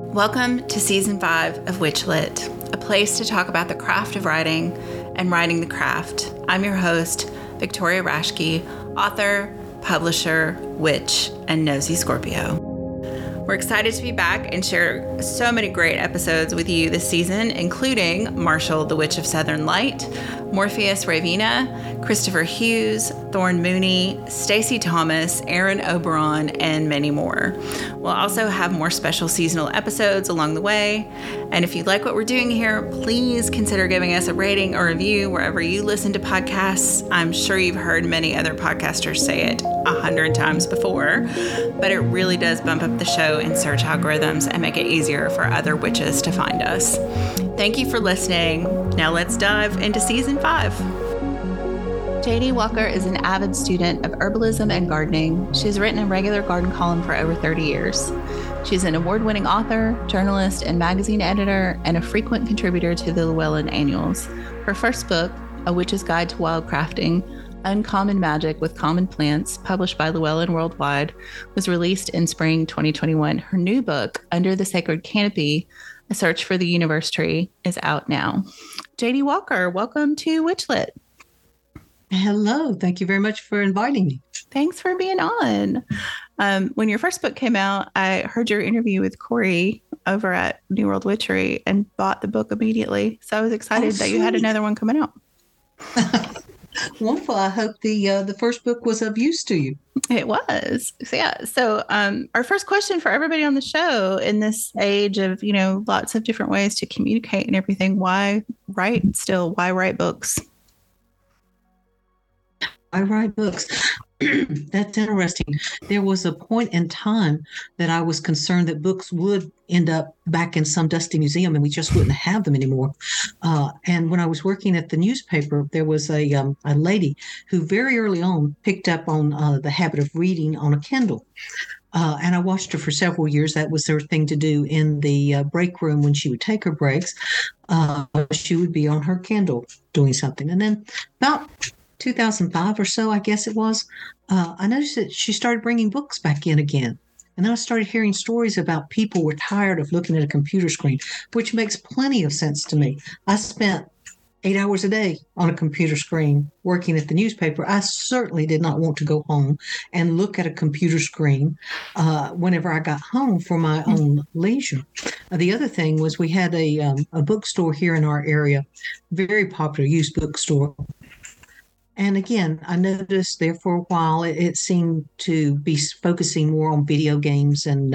Welcome to Season 5 of Witchlit, a place to talk about the craft of writing and writing the craft. I'm your host, Victoria Raschke, author, publisher, witch, and nosy Scorpio. We're excited to be back and share so many great episodes with you this season, including Marshall, the Witch of Southern Light, Morpheus Ravina, Christopher Hughes, Thorn Mooney, Stacey Thomas, Aaron Oberon, and many more. We'll also have more special seasonal episodes along the way. And if you like what we're doing here, please consider giving us a rating or review wherever you listen to podcasts. I'm sure you've heard many other podcasters say it 100 times before, but it really does bump up the show in search algorithms and make it easier for other witches to find us. Thank you for listening. Now let's dive into Season 5. JD Walker is an avid student of herbalism and gardening. She's written a regular garden column for over 30 years. She's an award-winning author, journalist, and magazine editor, and a frequent contributor to the Llewellyn Annuals. Her first book, A Witch's Guide to Wildcrafting, Uncommon Magic with Common Plants, published by Llewellyn Worldwide, was released in spring 2021. Her new book, Under the Sacred Canopy, A Search for the Universe Tree, is out now. JD Walker, welcome to Witchlit. Hello. Thank you very much for inviting me. Thanks for being on. When your first book came out, I heard your interview with Corey over at New World Witchery and bought the book immediately. So I was excited that you had another one coming out. Wonderful. I hope the first book was of use to you. It was. So, yeah. So our first question for everybody on the show in this age of, lots of different ways to communicate and everything, why write still? Why write books? I write books. That's interesting. There was a point in time that I was concerned that books would end up back in some dusty museum and we just wouldn't have them anymore. And when I was working at the newspaper, there was a lady who very early on picked up on the habit of reading on a Kindle. And I watched her for several years. That was her thing to do in the break room when she would take her breaks. She would be on her Kindle doing something. And then about 2005 or so, I guess it was, I noticed that she started bringing books back in again. And then I started hearing stories about people were tired of looking at a computer screen, which makes plenty of sense to me. I spent 8 hours a day on a computer screen working at the newspaper. I certainly did not want to go home and look at a computer screen whenever I got home for my own leisure. The other thing was we had a bookstore here in our area, very popular used bookstore. And again, I noticed there for a while, it seemed to be focusing more on video games and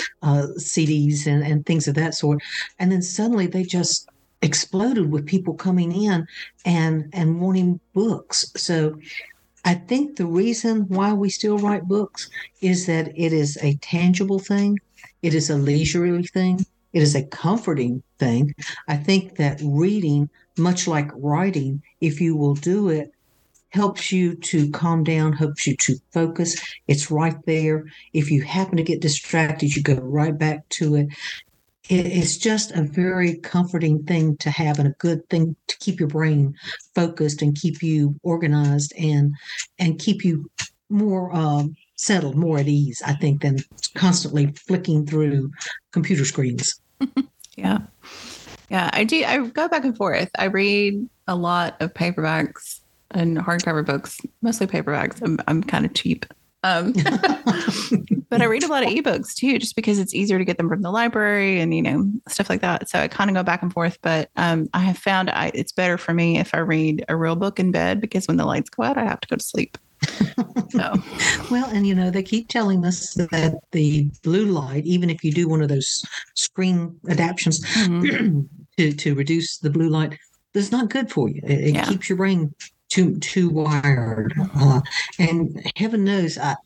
CDs and things of that sort. And then suddenly they just exploded with people coming in and wanting books. So I think the reason why we still write books is that it is a tangible thing. It is a leisurely thing. It is a comforting thing. I think that reading, much like writing, if you will do it, helps you to calm down, helps you to focus. It's right there. If you happen to get distracted, you go right back to it. It's just a very comforting thing to have and a good thing to keep your brain focused and keep you organized and keep you more settled, more at ease, I think, than constantly flicking through computer screens. Yeah. Yeah, I do. I go back and forth. I read a lot of paperbacks and hardcover books, mostly paperbacks. I'm kind of cheap. But I read a lot of ebooks too, just because it's easier to get them from the library and, stuff like that. So I kind of go back and forth, but I have found it's better for me if I read a real book in bed, because when the lights go out, I have to go to sleep. So. Well, and they keep telling us that the blue light, even if you do one of those screen adaptions to reduce the blue light, is not good for you. It keeps your brain too wired. And heaven knows I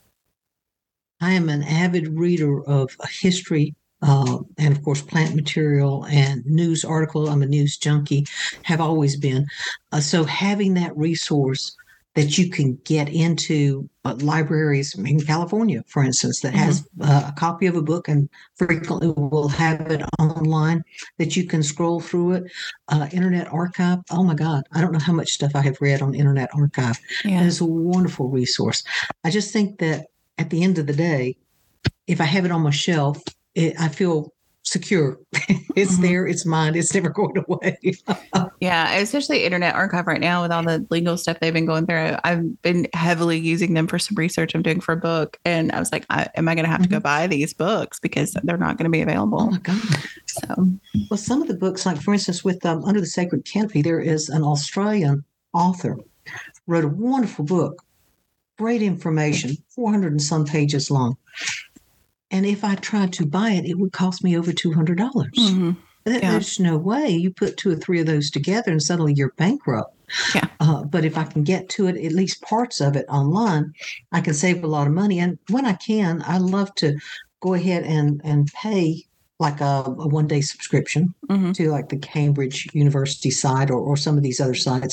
am an avid reader of history and, of course, plant material and news article. I'm a news junkie, have always been. So having that resource that you can get into libraries in California, for instance, that has a copy of a book and frequently will have it online that you can scroll through it. Internet Archive. Oh my God. I don't know how much stuff I have read on Internet Archive. Yeah. It is a wonderful resource. I just think that at the end of the day, if I have it on my shelf, I feel secure. It's Mhm. there. It's mine. It's never going away. Yeah, especially Internet Archive right now with all the legal stuff they've been going through. I've been heavily using them for some research I'm doing for a book. And I was like, am I going to have to go buy these books because they're not going to be Oh available? my God. So, Well, some of the books, like for instance, with Under the Sacred Canopy, there is an Australian author wrote a wonderful book, great information, 400 and some pages long. And if I tried to buy it, it would cost me over $200. mhm. Yeah. There's no way you put 2 or 3 of those together and suddenly you're bankrupt. Yeah. But if I can get to it, at least parts of it online, I can save a lot of money. And when I can, I love to go ahead and pay like a one-day subscription Mhm. to like the Cambridge University site or some of these other sites,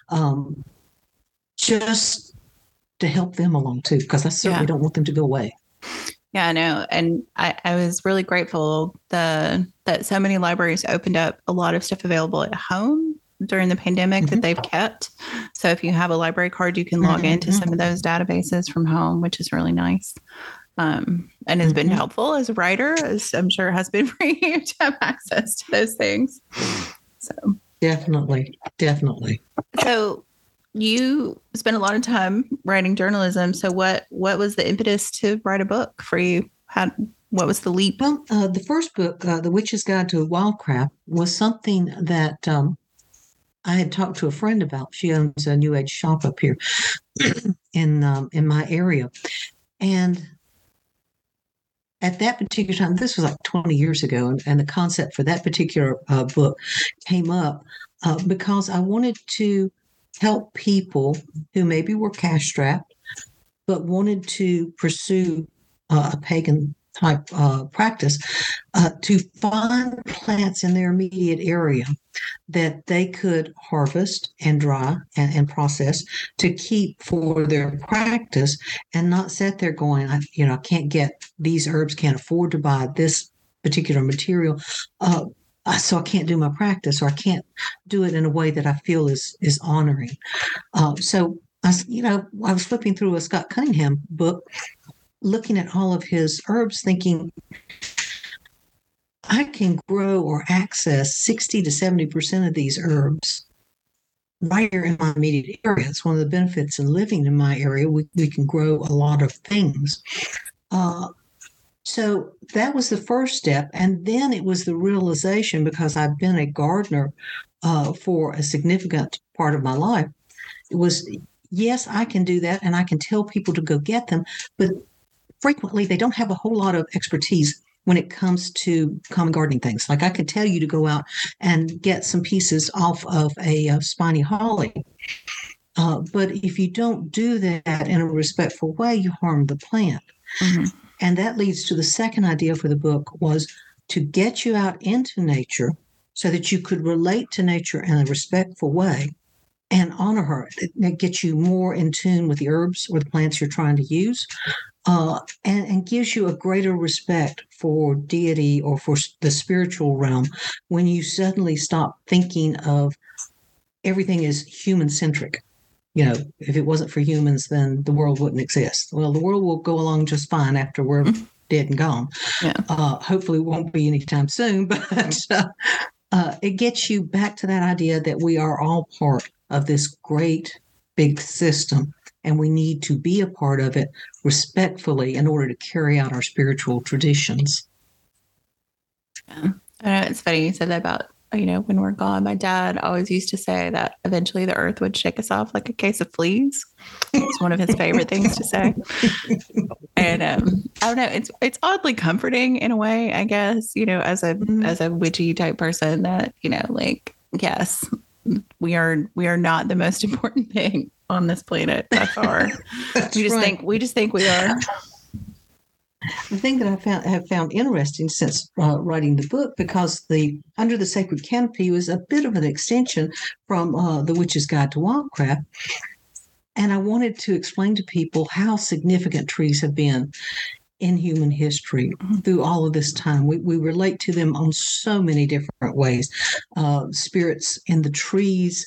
just to help them along too, because I certainly don't want them to go away. Yeah, I know. And I was really grateful that so many libraries opened up a lot of stuff available at home during the pandemic that they've kept. So if you have a library card, you can log into some of those databases from home, which is really nice. And has been helpful as a writer, as I'm sure has been for you to have access to those things. So Definitely. So you spent a lot of time writing journalism. So what was the impetus to write a book for you? What was the leap? Well, the first book, The Witch's Guide to Wildcraft, was something that I had talked to a friend about. She owns a New Age shop up here in my area, and at that particular time, this was like 20 years ago, and the concept for that particular book came up because I wanted to help people who maybe were cash strapped, but wanted to pursue a pagan type practice to find plants in their immediate area that they could harvest and dry and process to keep for their practice and not sit there going, I can't get these herbs, can't afford to buy this particular material. So I can't do my practice, or I can't do it in a way that I feel is honoring. So I was flipping through a Scott Cunningham book, looking at all of his herbs, thinking, I can grow or access 60 to 70% of these herbs right here in my immediate area. It's one of the benefits of living in my area. We can grow a lot of things. So that was the first step. And then it was the realization, because I've been a gardener for a significant part of my life, it was, yes, I can do that and I can tell people to go get them, but frequently they don't have a whole lot of expertise when it comes to common gardening things. Like I could tell you to go out and get some pieces off of a spiny holly. But if you don't do that in a respectful way, you harm the plant. Mm-hmm. And that leads to the second idea for the book, was to get you out into nature so that you could relate to nature in a respectful way and honor her. It gets you more in tune with the herbs or the plants you're trying to use. And gives you a greater respect for deity or for the spiritual realm when you suddenly stop thinking of everything as human-centric. If it wasn't for humans, then the world wouldn't exist. Well, the world will go along just fine after we're dead and gone. Yeah. Hopefully it won't be anytime soon, but it gets you back to that idea that we are all part of this great big system, and we need to be a part of it respectfully in order to carry out our spiritual traditions. Yeah. I know it's funny you said that about, when we're gone. My dad always used to say that eventually the earth would shake us off like a case of fleas. It's one of his favorite things to say. And I don't know, it's oddly comforting in a way, I guess, as a witchy type person, that, yes, we are not the most important thing on this planet by far. We just think we are. The thing that I have found interesting since writing the book, because the Under the Sacred Canopy was a bit of an extension from The Witch's Guide to Wildcraft, and I wanted to explain to people how significant trees have been in human history through all of this time. We relate to them on so many different ways. Spirits in the trees,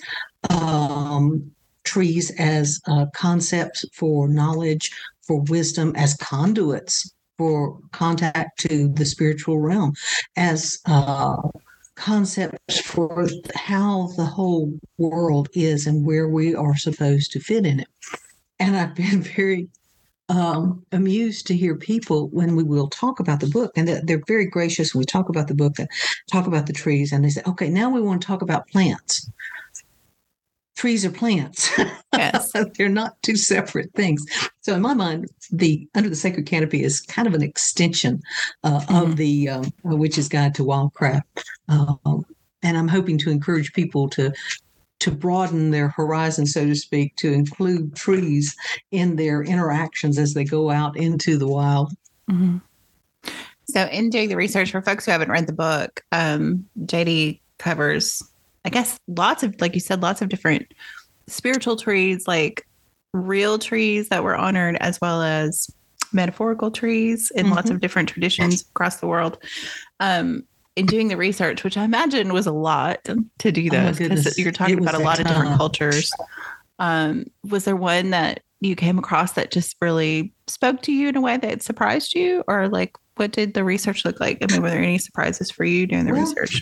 trees as concepts for knowledge, for wisdom, as conduits for contact to the spiritual realm, as concepts for how the whole world is and where we are supposed to fit in it. And I've been very amused to hear people when we will talk about the book, and they're very gracious when we talk about the book, talk about the trees, and they say, okay, now we want to talk about plants. Trees are plants. Yes. They're not two separate things. So in my mind, the Under the Sacred Canopy is kind of an extension of the Witch's Guide to Wildcraft. And I'm hoping to encourage people to broaden their horizon, so to speak, to include trees in their interactions as they go out into the wild. Mm-hmm. So in doing the research, for folks who haven't read the book, JD covers, I guess, lots of, like you said, lots of different spiritual trees, like real trees that were honored, as well as metaphorical trees in lots of different traditions across the world. In doing the research, which I imagine was a lot to do those, because you're talking about a lot of different cultures. Was there one that you came across that just really spoke to you in a way that surprised you? Or like, what did the research look like? I mean, were there any surprises for you doing the research?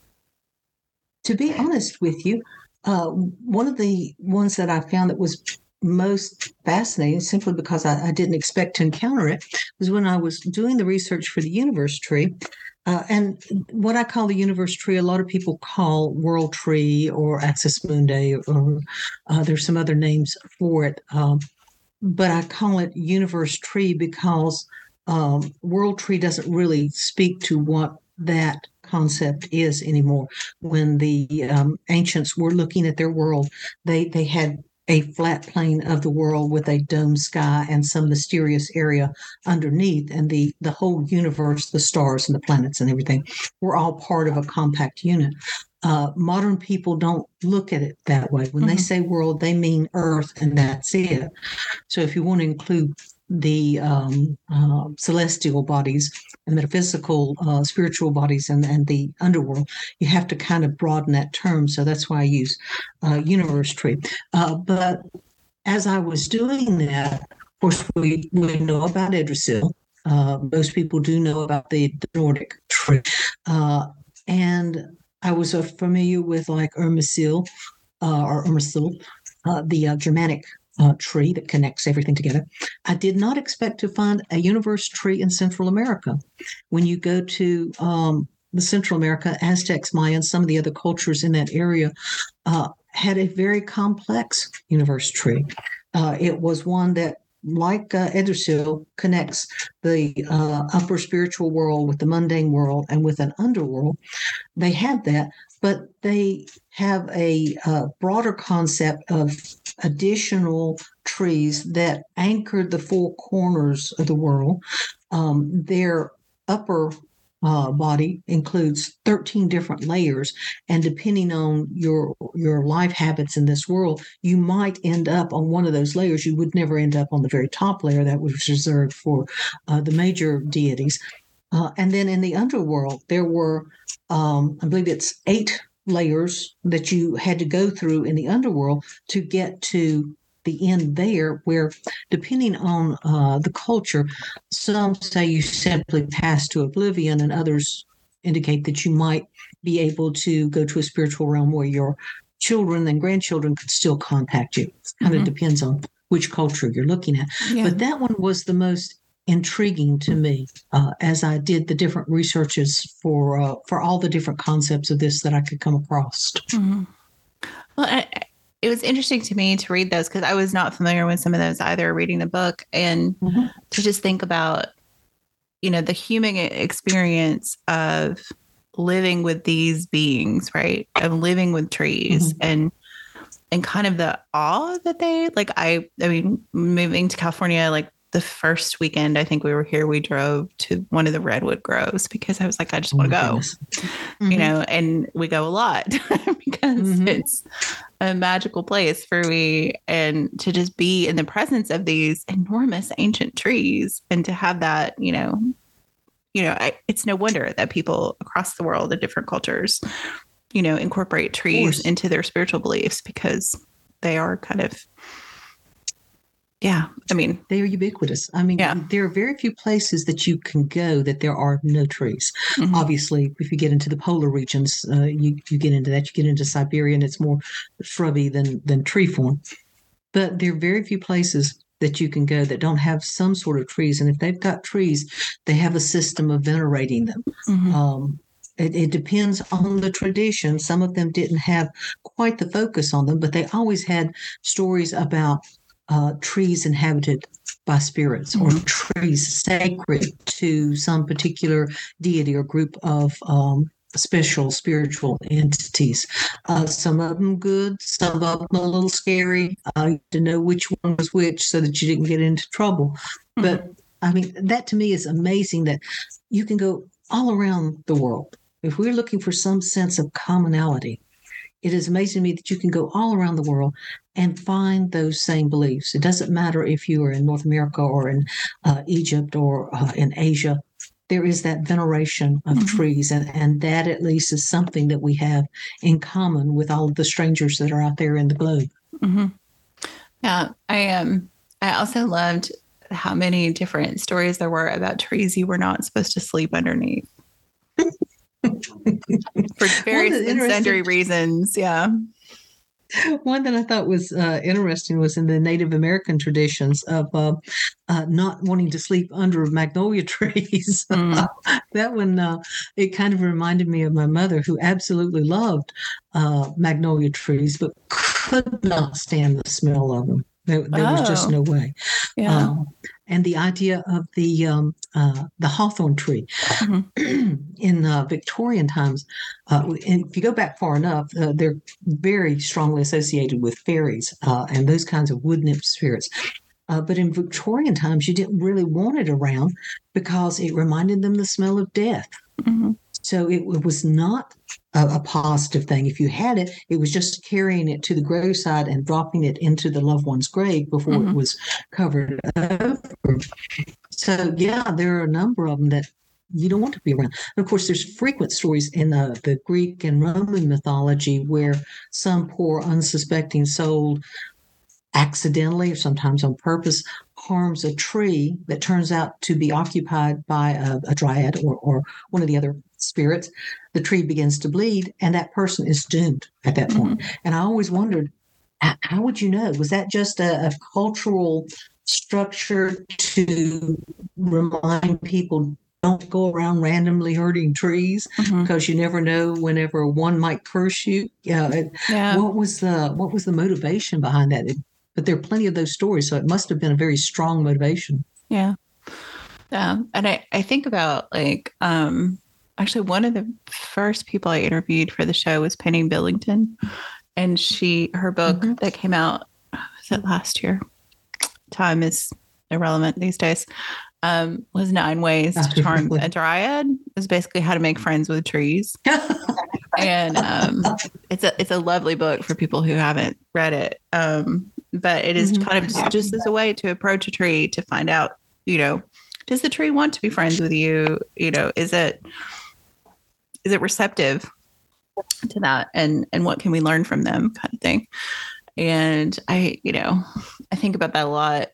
To be honest with you, one of the ones that I found that was most fascinating, simply because I didn't expect to encounter it, was when I was doing the research for the universe tree. And what I call the universe tree, a lot of people call world tree or axis mundi, or there's some other names for it. But I call it universe tree because world tree doesn't really speak to what that concept is anymore. When the ancients were looking at their world, they had a flat plane of the world with a dome sky and some mysterious area underneath, and the whole universe, the stars and the planets and everything, were all part of a compact unit. Modern people don't look at it that way. When they say world, they mean Earth, and that's it. So if you want to include the celestial bodies and metaphysical spiritual bodies and the underworld, you have to kind of broaden that term. So that's why I use universe tree. But as I was doing that, of course, we know about Yggdrasil. Most people do know about the Nordic tree. And I was familiar with like Irmisil, the Germanic tree that connects everything together. I did not expect to find a universe tree in Central America. When you go to the Central America, Aztecs, Mayans, some of the other cultures in that area had a very complex universe tree. It was one that, like Yggdrasil, connects the upper spiritual world with the mundane world and with an underworld. They had that, but they have a broader concept of additional trees that anchored the four corners of the world. Their upper body includes 13 different layers, and depending on your life habits in this world, you might end up on one of those layers. You would never end up on the very top layer that was reserved for the major deities. And then in the underworld, there were, I believe it's 8 layers that you had to go through in the underworld to get to the end there, where depending on the culture, some say you simply pass to oblivion, and others indicate that you might be able to go to a spiritual realm where your children and grandchildren could still contact you. It kind of depends on which culture you're looking at. Yeah. But that one was the most intriguing to me as I did the different researches for all the different concepts of this that I could come across. Mm-hmm. Well, it was interesting to me to read those because I was not familiar with some of those either, reading the book, and to just think about, the human experience of living with these beings, right? Of living with trees and kind of the awe that they, like, I mean, moving to California, like, the first weekend I think we were here, we drove to one of the redwood groves because I was like, I just want to go, and we go a lot because it's a magical place for me. And to just be in the presence of these enormous ancient trees and to have that, it's no wonder that people across the world in different cultures, incorporate trees into their spiritual beliefs, because they are kind of Yeah. I mean, they are ubiquitous. I mean, yeah. there are very few places that you can go that there are no trees. Mhm. Obviously, if you get into the polar regions, you get into that. You get into Siberia, and it's more shrubby than tree form. But there are very few places that you can go that don't have some sort of trees. And if they've got trees, they have a system of venerating them. Mhm. It depends on the tradition. Some of them didn't have quite the focus on them, but they always had stories about trees inhabited by spirits or Mhm. trees sacred to some particular deity or group of special spiritual entities. Some of them good, some of them a little scary. To know which one was which so that you didn't get into trouble. But Mhm. I mean, that to me is amazing that you can go all around the world. If we're looking for some sense of commonality, it is amazing to me that you can go all around the world and find those same beliefs. It doesn't matter if you are in North America or in Egypt or in Asia. There is that veneration of Mhm. trees, and that at least is something that we have in common with all of the strangers that are out there in the globe. Mhm. Yeah. I also loved how many different stories there were about trees you were not supposed to sleep underneath for various and sundry reasons. Yeah. One that I thought was interesting was in the Native American traditions of not wanting to sleep under magnolia trees. Mm. That one, it kind of reminded me of my mother, who absolutely loved magnolia trees, but could not stand the smell of them. There was just Oh, no way. yeah. Um, and the idea of the hawthorn tree Mhm. in Victorian times, and if you go back far enough, they're very strongly associated with fairies and those kinds of wood nymph spirits. But in Victorian times, you didn't really want it around because it reminded them the smell of death. Mhm. So it was not a positive thing. If you had it, it was just carrying it to the graveside and dropping it into the loved one's grave before it Mhm. was covered over. So yeah, there are a number of them that you don't want to be around. And of course, there's frequent stories in the Greek and Roman mythology where some poor, unsuspecting soul accidentally or sometimes on purpose harms a tree that turns out to be occupied by a dryad or one of the other spirits. The tree begins to bleed, and that person is doomed at that point. Mhm. And I always wondered, how would you know? Was that just a cultural structure to remind people don't go around randomly hurting trees Mhm. because you never know whenever one might curse you? Yeah. Yeah. What was the motivation behind that? But there are plenty of those stories, so it must have been a very strong motivation. Yeah. Yeah. And I think about like, actually one of the first people I interviewed for the show was Penny Billington. And her book Mm-hmm. that came out, was it last year? Time is irrelevant these days. Was 9 Ways to Charm a Dryad. It was basically how to make friends with trees. And it's a lovely book for people who haven't read it. But it is kind of just as a way to approach a tree to find out, does the tree want to be friends with you? Is it receptive to that, and what can we learn from them, kind of thing. And I think about that a lot.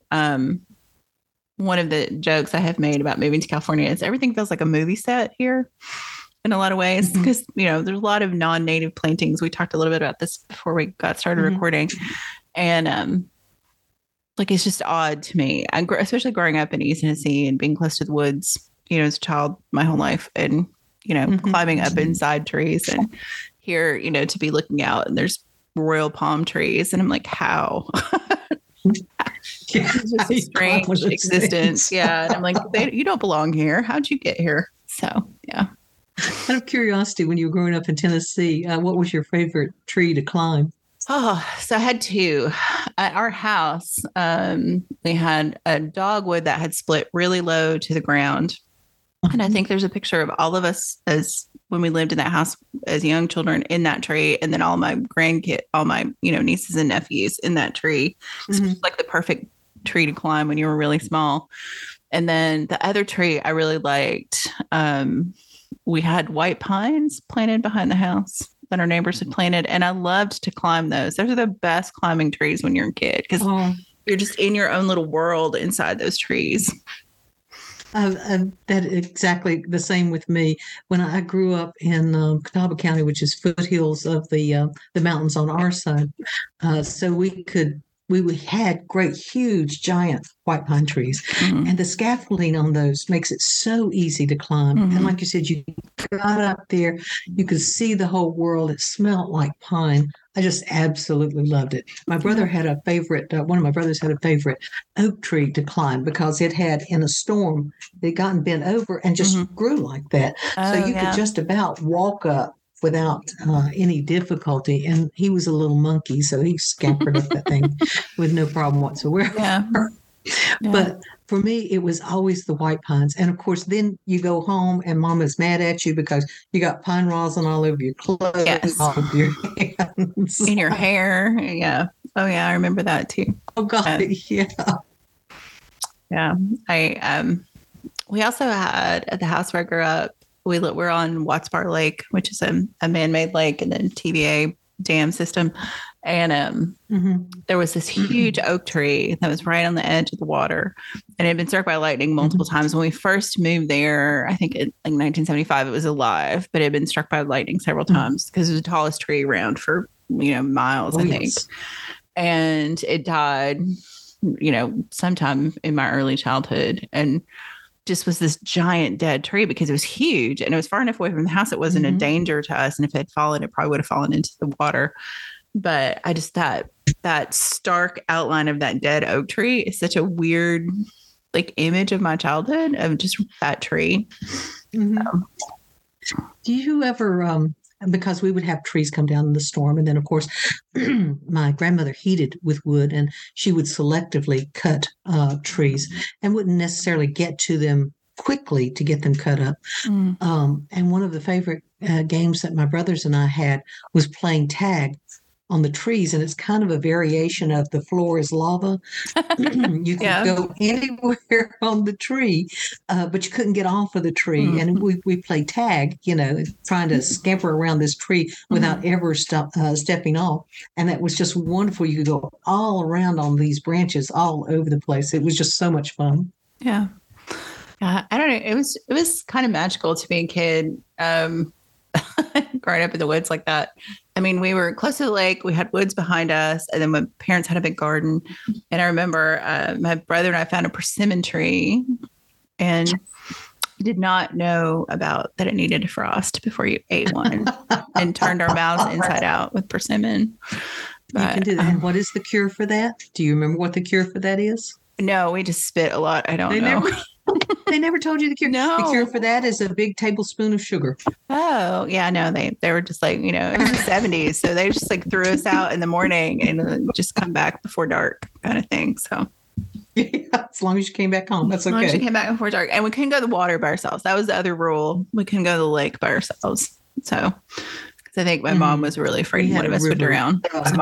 One of the jokes I have made about moving to California is everything feels like a movie set here in a lot of ways, because there's a lot of non-native plantings. We talked a little bit about this before we got started recording, and like it's just odd to me, especially growing up in East Tennessee and being close to the woods, as a child my whole life, and climbing up inside trees, and here to be looking out and there's royal palm trees, and I'm like, how? It's just a strange existence. Yeah. And I'm like, you don't belong here. How'd you get here? So, yeah. Out of curiosity, when you were growing up in Tennessee, what was your favorite tree to climb? Oh, so I had two. At our house, we had a dogwood that had split really low to the ground. And I think there's a picture of all of us as when we lived in that house as young children in that tree. And then all my nieces and nephews in that tree. So it's like the perfect tree to climb when you were really small. And then the other tree I really liked, we had white pines planted behind the house that our neighbors had planted. And I loved to climb those. Those are the best climbing trees when you're a kid because you're just in your own little world inside those trees. That exactly the same with me. When I grew up in Catawba County, which is foothills of the mountains on our side, so we had great, huge, giant white pine trees, and the scaffolding on those makes it so easy to climb. And like you said, you got up there, you could see the whole world. It smelled like pine. I just absolutely loved it. My brother had a favorite, one of my brothers had a favorite oak tree to climb because it had, in a storm, it gotten bent over and just grew like that. So you could just about walk up without any difficulty. And he was a little monkey, so he scampered up that thing with no problem whatsoever. Yeah. But for me, it was always the white pines. And of course, then you go home and mama's mad at you because you got pine rosin all over your clothes, all over your hands. In your hair. Yeah. Oh, yeah. I remember that too. Oh, God. Yeah. Yeah. We also had, at the house where I grew up, we're on Watts Bar Lake, which is a man-made lake, and then TVA dam system. And there was this huge oak tree that was right on the edge of the water, and it had been struck by lightning multiple times. When we first moved there, I think in like 1975, it was alive, but it had been struck by lightning several times because it was the tallest tree around for, miles, I think. Yes. And it died, sometime in my early childhood. And just was this giant dead tree because it was huge and it was far enough away from the house. It wasn't a danger to us. And if it had fallen, it probably would have fallen into the water. But I just thought that stark outline of that dead oak tree is such a weird, like, image of my childhood of just that tree. Do you ever, because we would have trees come down in the storm. And then, of course, my grandmother heated with wood, and she would selectively cut trees and wouldn't necessarily get to them quickly to get them cut up. And one of the favorite games that my brothers and I had was playing tag on the trees. And it's kind of a variation of the floor is lava. You could go anywhere on the tree, but you couldn't get off of the tree. And we played tag, trying to scamper around this tree without ever stepping off. And that was just wonderful. You could go all around on these branches all over the place. It was just so much fun. Yeah. I don't know. It was kind of magical to be a kid, growing up in the woods like that. I mean, we were close to the lake. We had woods behind us, and then my parents had a big garden. And I remember my brother and I found a persimmon tree, and did not know about that it needed a frost before you ate one, and turned our mouths inside out with persimmon. But, you can do that. And what is the cure for that? Do you remember what the cure for that is? No, we just spit a lot. I don't know. They never told you the cure. No. The cure for that is a big tablespoon of sugar. Oh, yeah. No, they were just like, it was the 70s. So they just like threw us out in the morning and just come back before dark kind of thing. So yeah, as long as you came back home, that's okay. As long as you came back before dark. And we couldn't go to the water by ourselves. That was the other rule. We couldn't go to the lake by ourselves. So, because I think my mom was really afraid one of us would drown.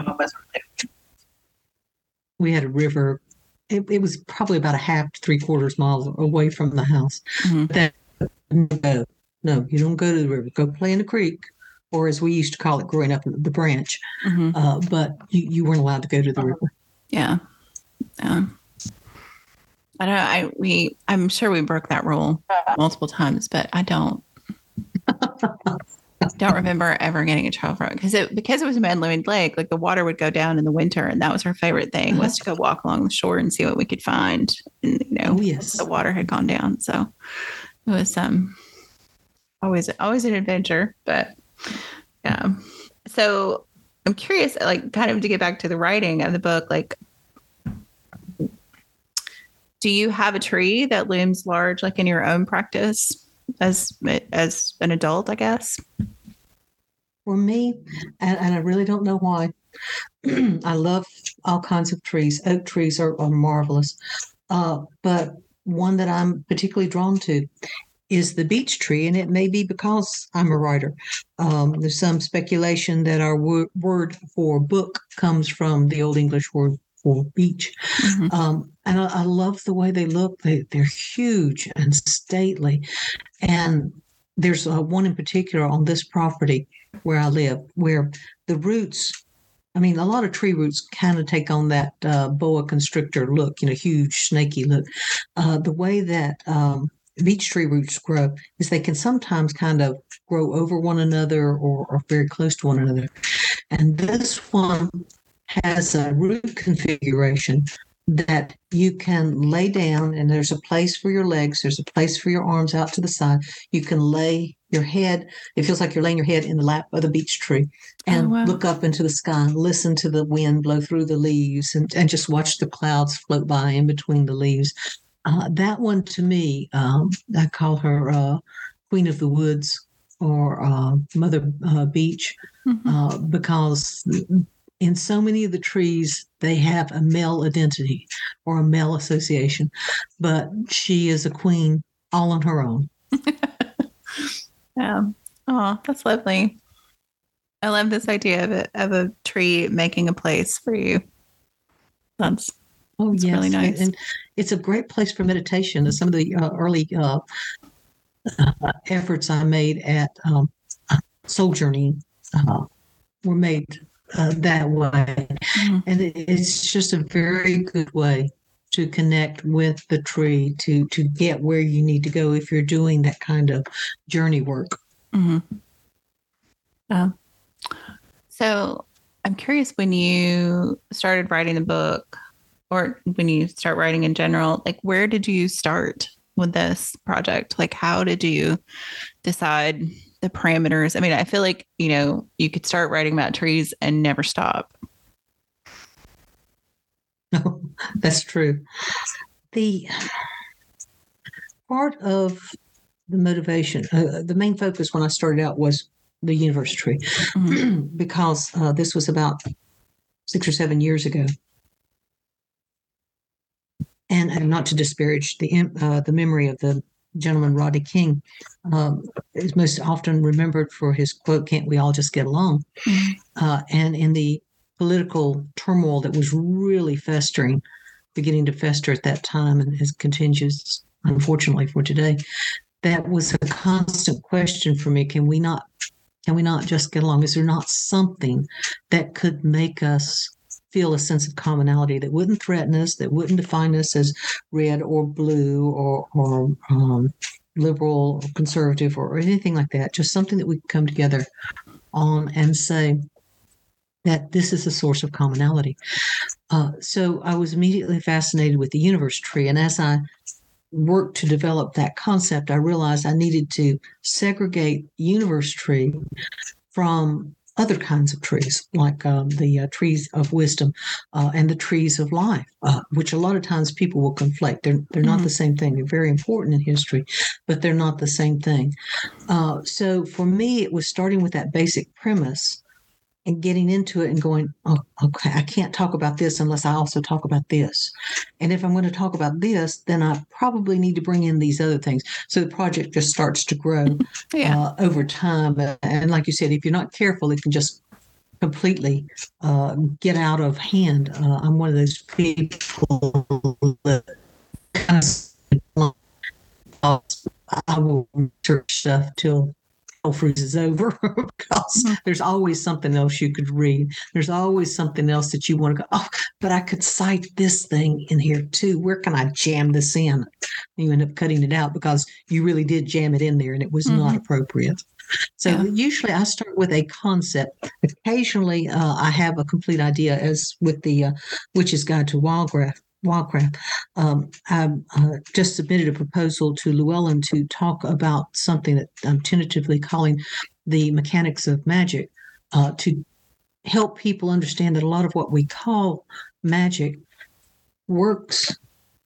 We had a river. It was probably about a half to 3/4 miles away from the house. No, you don't go to the river. Go play in the creek, or as we used to call it growing up, the branch. But you weren't allowed to go to the river. Yeah. I don't. I'm sure we broke that rule multiple times, but I don't remember ever getting in trouble for it because it was a man-made lake. Like, the water would go down in the winter, and that was her favorite thing was to go walk along the shore and see what we could find. And the water had gone down, so it was always an adventure. But yeah, so I'm curious, like, kind of to get back to the writing of the book, like, do you have a tree that looms large, like in your own practice as an adult, I guess? For me, and I really don't know why, I love all kinds of trees. Oak trees are marvelous. But one that I'm particularly drawn to is the beech tree, and it may be because I'm a writer. There's some speculation that our word for book comes from the Old English word for beech. And I love the way they look. They're huge and stately. And there's one in particular on this property where I live, where the roots I mean, a lot of tree roots kind of take on that boa constrictor look, huge, snaky look. The way that beech tree roots grow is they can sometimes kind of grow over one another or very close to one another. And this one has a root configuration that you can lay down, and there's a place for your legs, there's a place for your arms out to the side. You can lay your head, it feels like you're laying your head in the lap of the beech tree and look up into the sky, listen to the wind blow through the leaves, and just watch the clouds float by in between the leaves. That one to me, I call her Queen of the Woods or Mother Beech, because in so many of the trees, they have a male identity or a male association, but she is a queen all on her own. Yeah. Oh, that's lovely. I love this idea of a tree making a place for you. That's yes, really nice. And it's a great place for meditation. Some of the early efforts I made at soul journeying were made that way. And it's just a very good way to connect with the tree to get where you need to go if you're doing that kind of journey work. So I'm curious, when you started writing the book, or when you start writing in general, like, where did you start with this project? Like, how did you decide the parameters? I mean, I feel like, you could start writing about trees and never stop. No, that's true. The part of the motivation, the main focus when I started out was the universe tree, because this was about 6 or 7 years ago. And not to disparage the memory of the gentleman Rodney King, is most often remembered for his quote, "Can't we all just get along?" And in the political turmoil that was really beginning to fester at that time, and as continues, unfortunately, for today, that was a constant question for me. Can we not just get along? Is there not something that could make us feel a sense of commonality that wouldn't threaten us, that wouldn't define us as red or blue or liberal or conservative or anything like that? Just something that we could come together on and say that this is a source of commonality. So I was immediately fascinated with the universe tree. And as I worked to develop that concept, I realized I needed to segregate universe tree from other kinds of trees, like the trees of wisdom and the trees of life, which a lot of times people will conflate. They're not the same thing. They're very important in history, but they're not the same thing. So for me, it was starting with that basic premise and getting into it and going, oh, okay, I can't talk about this unless I also talk about this. And if I'm going to talk about this, then I probably need to bring in these other things. So the project just starts to grow over time. And like you said, if you're not careful, it can just completely get out of hand. I'm one of those people that kind of, I will research stuff till freezes over because there's always something else you could read. There's always something else that you want to go, oh, but I could cite this thing in here too. Where can I jam this in? And you end up cutting it out because you really did jam it in there and it was not appropriate. So usually I start with a concept. Occasionally I have a complete idea, as with the Witch's Guide to Wildcraft. I just submitted a proposal to Llewellyn to talk about something that I'm tentatively calling the mechanics of magic, to help people understand that a lot of what we call magic works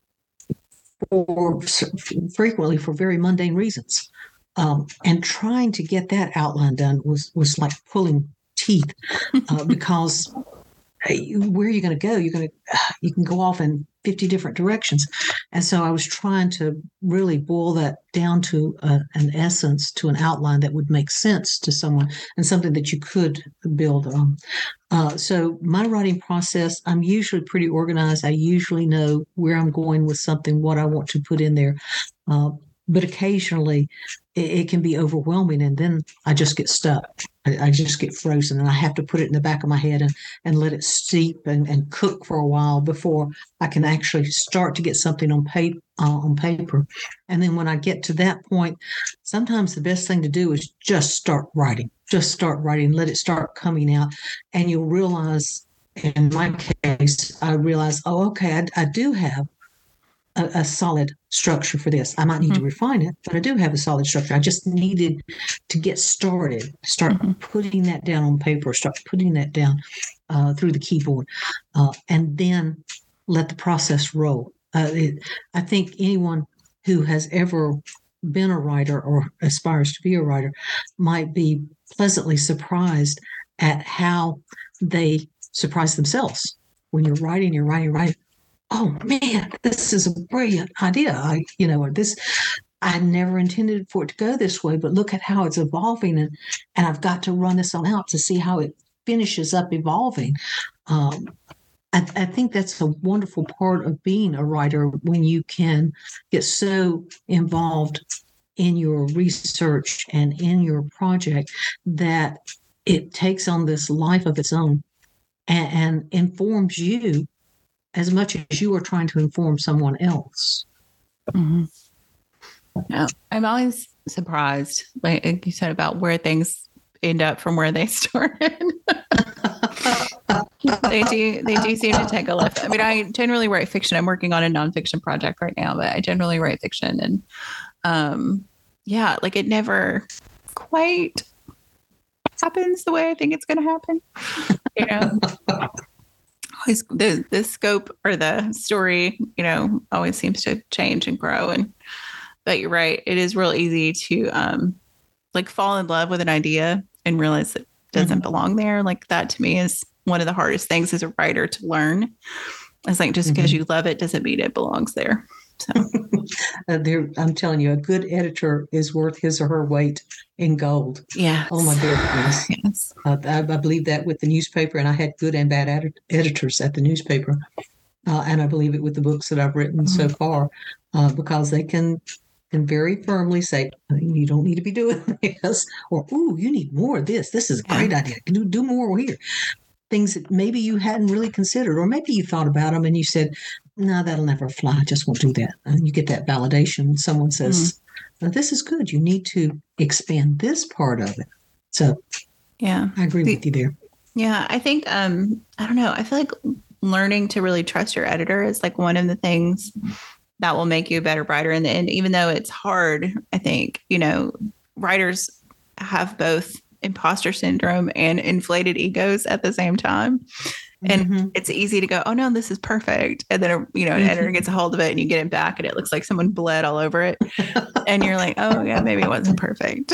frequently for very mundane reasons. And trying to get that outline done was like pulling teeth, because where are you going to go? You can go off in 50 different directions. And so I was trying to really boil that down to an essence, to an outline that would make sense to someone and something that you could build on. So my writing process, I'm usually pretty organized. I usually know where I'm going with something, what I want to put in there. But occasionally it can be overwhelming, and then I just get stuck. I just get frozen, and I have to put it in the back of my head and let it steep and cook for a while before I can actually start to get something on paper. And then when I get to that point, sometimes the best thing to do is just start writing. Just start writing. Let it start coming out, and you'll realize. In my case, I realized, oh, okay, I do have a solid structure for this. I might need to refine it, but I do have a solid structure. I just needed to get started, start putting that down on paper, start putting that down through the keyboard, and then let the process roll. I think anyone who has ever been a writer or aspires to be a writer might be pleasantly surprised at how they surprise themselves. When you're writing, oh man, this is a brilliant idea. I never intended for it to go this way, but look at how it's evolving, and I've got to run this on out to see how it finishes up evolving. I think that's a wonderful part of being a writer, when you can get so involved in your research and in your project that it takes on this life of its own and informs you as much as you are trying to inform someone else. Mm-hmm. Yeah, I'm always surprised, like you said, about where things end up from where they started. They do seem to take a lift. I mean, I generally write fiction. I'm working on a nonfiction project right now, but I generally write fiction, and like it never quite happens the way I think it's going to happen. Always the scope or the story, always seems to change and grow. But you're right, it is real easy to fall in love with an idea and realize it doesn't belong there. Like that to me is one of the hardest things as a writer to learn. It's like, just because you love it doesn't mean it belongs there. So I'm telling you, a good editor is worth his or her weight in gold. Yeah. Oh my goodness. Yes. I believe that with the newspaper, and I had good and bad editors at the newspaper. And I believe it with the books that I've written so far, because they can very firmly say, you don't need to be doing this, or, ooh, you need more of this. This is a great idea. Do more here. Things that maybe you hadn't really considered, or maybe you thought about them and you said, no, that'll never fly. I just won't do that. And you get that validation. Someone says, this is good. You need to expand this part of it. So yeah, I agree with you there. Yeah, I think, I don't know. I feel like learning to really trust your editor is like one of the things that will make you a better writer in the end, even though it's hard. I think, writers have both imposter syndrome and inflated egos at the same time. And it's easy to go, oh no, this is perfect. And then, an editor gets a hold of it and you get it back and it looks like someone bled all over it. And you're like, oh yeah, maybe it wasn't perfect.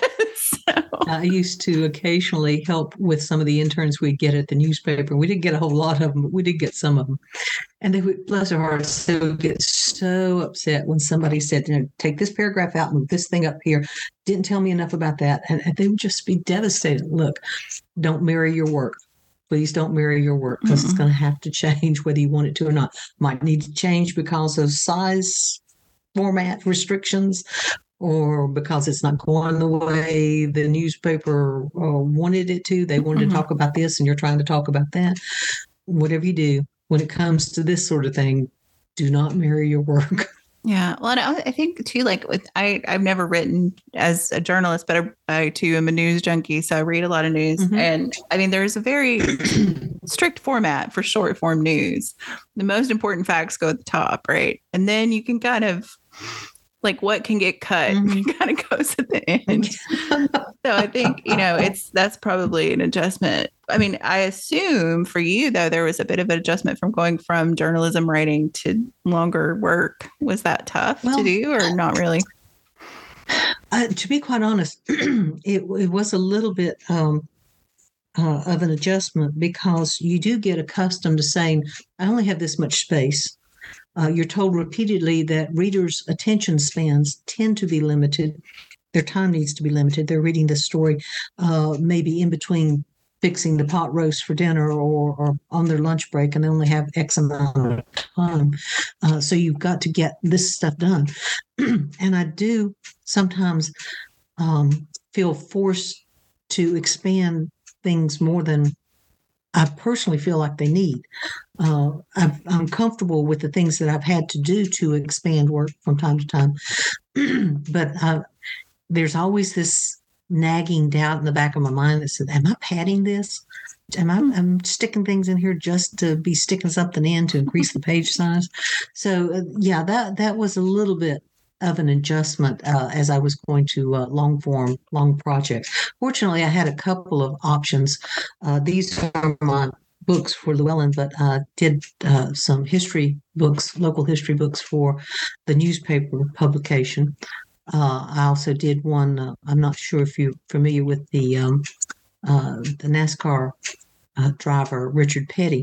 I used to occasionally help with some of the interns we'd get at the newspaper. We didn't get a whole lot of them, but we did get some of them. And they would, bless their hearts, they would get so upset when somebody said, take this paragraph out, move this thing up here. Didn't tell me enough about that. And they would just be devastated. Look, don't marry your work. Please don't marry your work, because it's going to have to change whether you want it to or not. Might need to change because of size, format restrictions, or because it's not going the way the newspaper wanted it to. They wanted to talk about this and you're trying to talk about that. Whatever you do, when it comes to this sort of thing, do not marry your work. Yeah. Well, I think too, I've never written as a journalist, but I too am a news junkie. So I read a lot of news. And I mean, there's a very strict format for short form news. The most important facts go at the top, right? And then you can kind of, what can get cut kind of goes at the end. So I think, that's probably an adjustment. I mean, I assume for you, though, there was a bit of an adjustment from going from journalism writing to longer work. Was that tough to do, or not really? To be quite honest, it was a little bit of an adjustment, because you do get accustomed to saying, I only have this much space. You're told repeatedly that readers' attention spans tend to be limited. Their time needs to be limited. They're reading this story maybe in between fixing the pot roast for dinner or on their lunch break, and they only have X amount of time. So you've got to get this stuff done. And I do sometimes feel forced to expand things more than I personally feel like they need. I'm comfortable with the things that I've had to do to expand work from time to time. But there's always this nagging doubt in the back of my mind that says, am I padding this? I'm sticking things in here just to be sticking something in to increase the page size. So yeah, that was a little bit of an adjustment as I was going to long projects. Fortunately, I had a couple of options. These are my books for Llewellyn, but I did some history books, local history books for the newspaper publication. I also did one. I'm not sure if you're familiar with the NASCAR driver Richard Petty.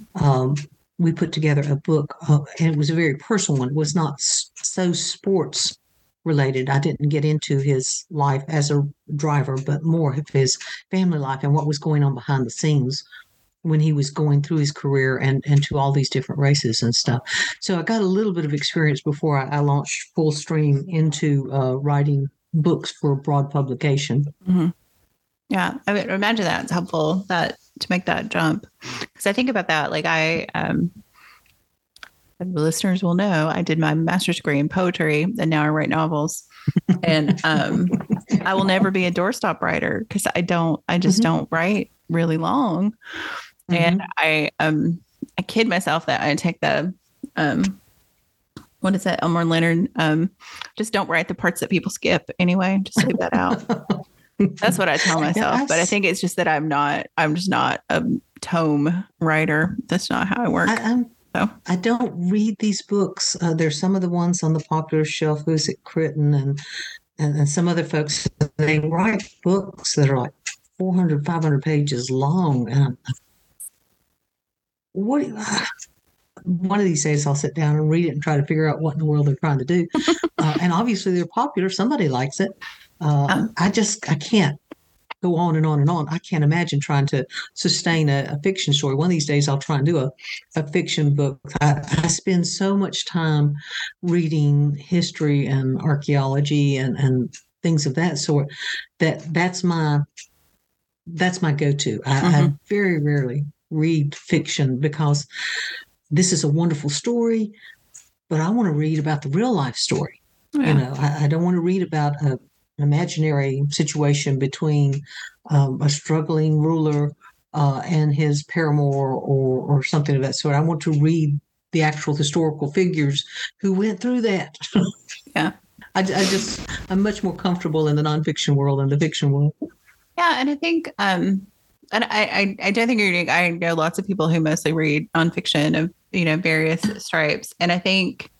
We put together a book, and it was a very personal one. It was not so sports related. I didn't get into his life as a driver, but more of his family life and what was going on behind the scenes when he was going through his career and to all these different races and stuff. So I got a little bit of experience before I launched full stream into writing books for broad publication. Mm-hmm. Yeah, I would imagine that it's helpful to make that jump, because I think about that. Like the listeners will know I did my master's degree in poetry, and now I write novels. And I will never be a doorstop writer because I just don't write really long. And I kid myself that I take the what is that, Elmore Leonard? Just don't write the parts that people skip anyway. Just leave that out. That's what I tell myself. But I think it's just that I'm just not a tome writer. That's not how I work. I don't read these books. There's some of the ones on the popular shelf, who's it Critton and some other folks. They write books that are like 400, 500 pages long. And one of these days I'll sit down and read it and try to figure out what in the world they're trying to do. And obviously they're popular. Somebody likes it. I can't go on and on and on. I can't imagine trying to sustain a fiction story. One of these days I'll try and do a fiction book. I spend so much time reading history and archaeology and things of that sort that's my go-to. I very rarely read fiction because this is a wonderful story, but I want to read about the real life story. Yeah. I don't want to read about an imaginary situation between a struggling ruler and his paramour or something of that sort. I want to read the actual historical figures who went through that. Yeah. I'm much more comfortable in the nonfiction world than the fiction world. Yeah. And I think, and I don't think you're unique. I know lots of people who mostly read nonfiction of, various stripes. And I think,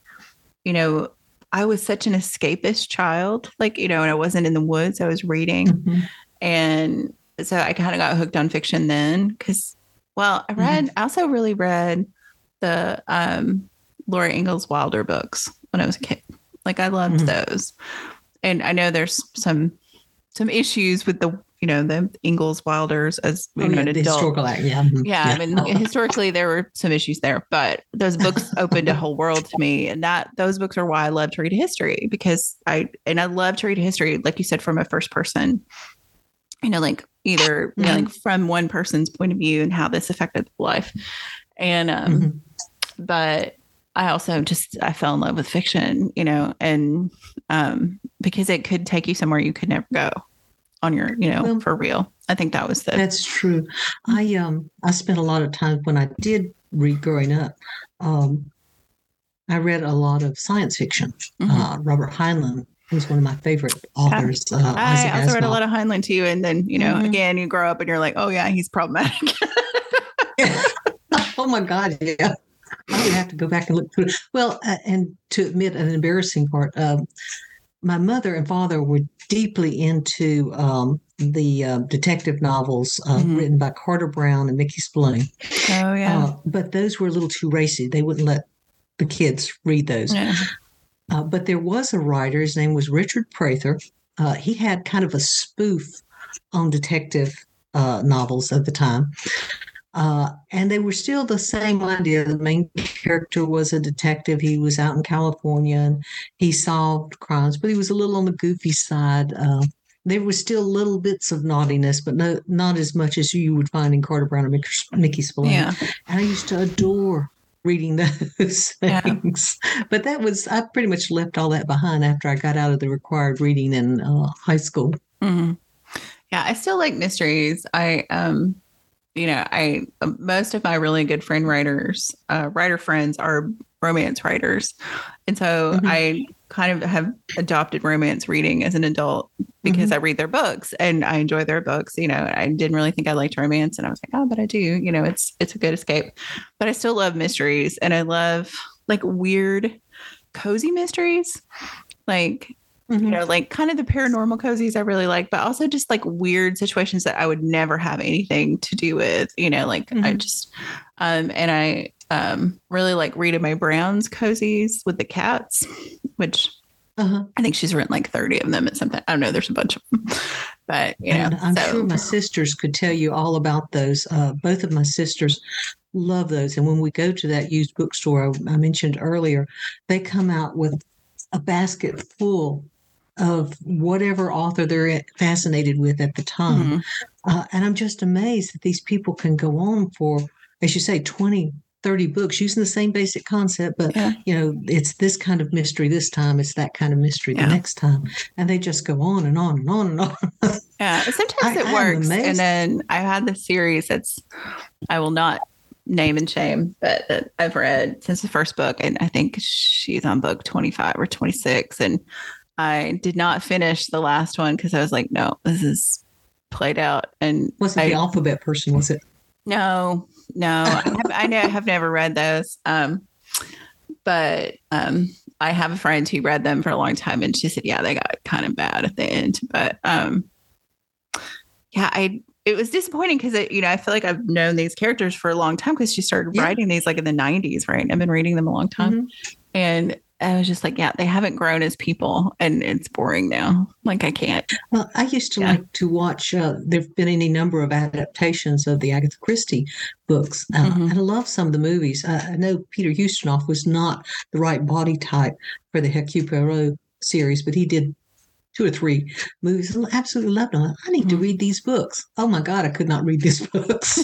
I was such an escapist child, and I wasn't in the woods, I was reading. Mm-hmm. And so I kind of got hooked on fiction then because, I also really read the Laura Ingalls Wilder books when I was a kid. I loved those. And I know there's some issues with the Ingalls Wilders as an adult. Historical act, yeah. Yeah. I mean, historically there were some issues there, but those books opened a whole world to me. And those books are why I love to read history, because I love to read history, like you said, from a first person, either from one person's point of view and how this affected life. And, but I also I fell in love with fiction, and because it could take you somewhere you could never go on your, for real. I think that's true. I spent a lot of time when I did read growing up. I read a lot of science fiction. Robert Heinlein was one of my favorite authors. I also read a lot of Heinlein too. And then, again, you grow up and you're like, oh yeah, he's problematic. Oh my God. Yeah. I would have to go back and look through it. Well, and to admit an embarrassing part, my mother and father were deeply into the detective novels written by Carter Brown and Mickey Spillane. Oh, yeah. But those were a little too racy. They wouldn't let the kids read those. Yeah. But there was a writer, his name was Richard Prather. He had kind of a spoof on detective novels at the time. And they were still the same idea. The main character was a detective. He was out in California and he solved crimes, but he was a little on the goofy side. There were still little bits of naughtiness, but not as much as you would find in Carter Brown and Mickey Spillane. Yeah. And I used to adore reading those things. Yeah. But I pretty much left all that behind after I got out of the required reading in high school. Mm-hmm. Yeah, I still like mysteries. Most of my really good writer friends are romance writers. And so I kind of have adopted romance reading as an adult because I read their books and I enjoy their books. I didn't really think I liked romance and I was like, oh, but I do, it's a good escape, but I still love mysteries and I love like weird, cozy mysteries. Like, like kind of the paranormal cozies I really like, but also just like weird situations that I would never have anything to do with, I just, and I really like Rita Mae Brown's cozies with the cats, which I think she's written like 30 of them at some time. I don't know. There's a bunch of them, but I'm sure my sisters could tell you all about those. Both of my sisters love those. And when we go to that used bookstore I mentioned earlier, they come out with a basket full of whatever author they're fascinated with at the time. And I'm just amazed that these people can go on for, as you say, 20, 30 books using the same basic concept, but it's this kind of mystery this time, it's that kind of mystery the next time. And they just go on and on and on and on. Yeah, sometimes it works. And then I had this series I will not name and shame, but that I've read since the first book. And I think she's on book 25 or 26. And I did not finish the last one because I was like, no, this is played out. And wasn't the alphabet person, was it? No. I have never read those. But I have a friend who read them for a long time and she said, yeah, they got kind of bad at the end. But it was disappointing because I feel like I've known these characters for a long time because she started writing these like in the 90s, right? I've been reading them a long time. And I was just like, yeah, they haven't grown as people and it's boring now. Like I can't. Well, I used to like to watch, there've been any number of adaptations of the Agatha Christie books. And I love some of the movies. I know Peter Ustinov was not the right body type for the Hercule Poirot series, but he did 2 or 3 movies. I absolutely loved them. I need to read these books. Oh my God, I could not read these books.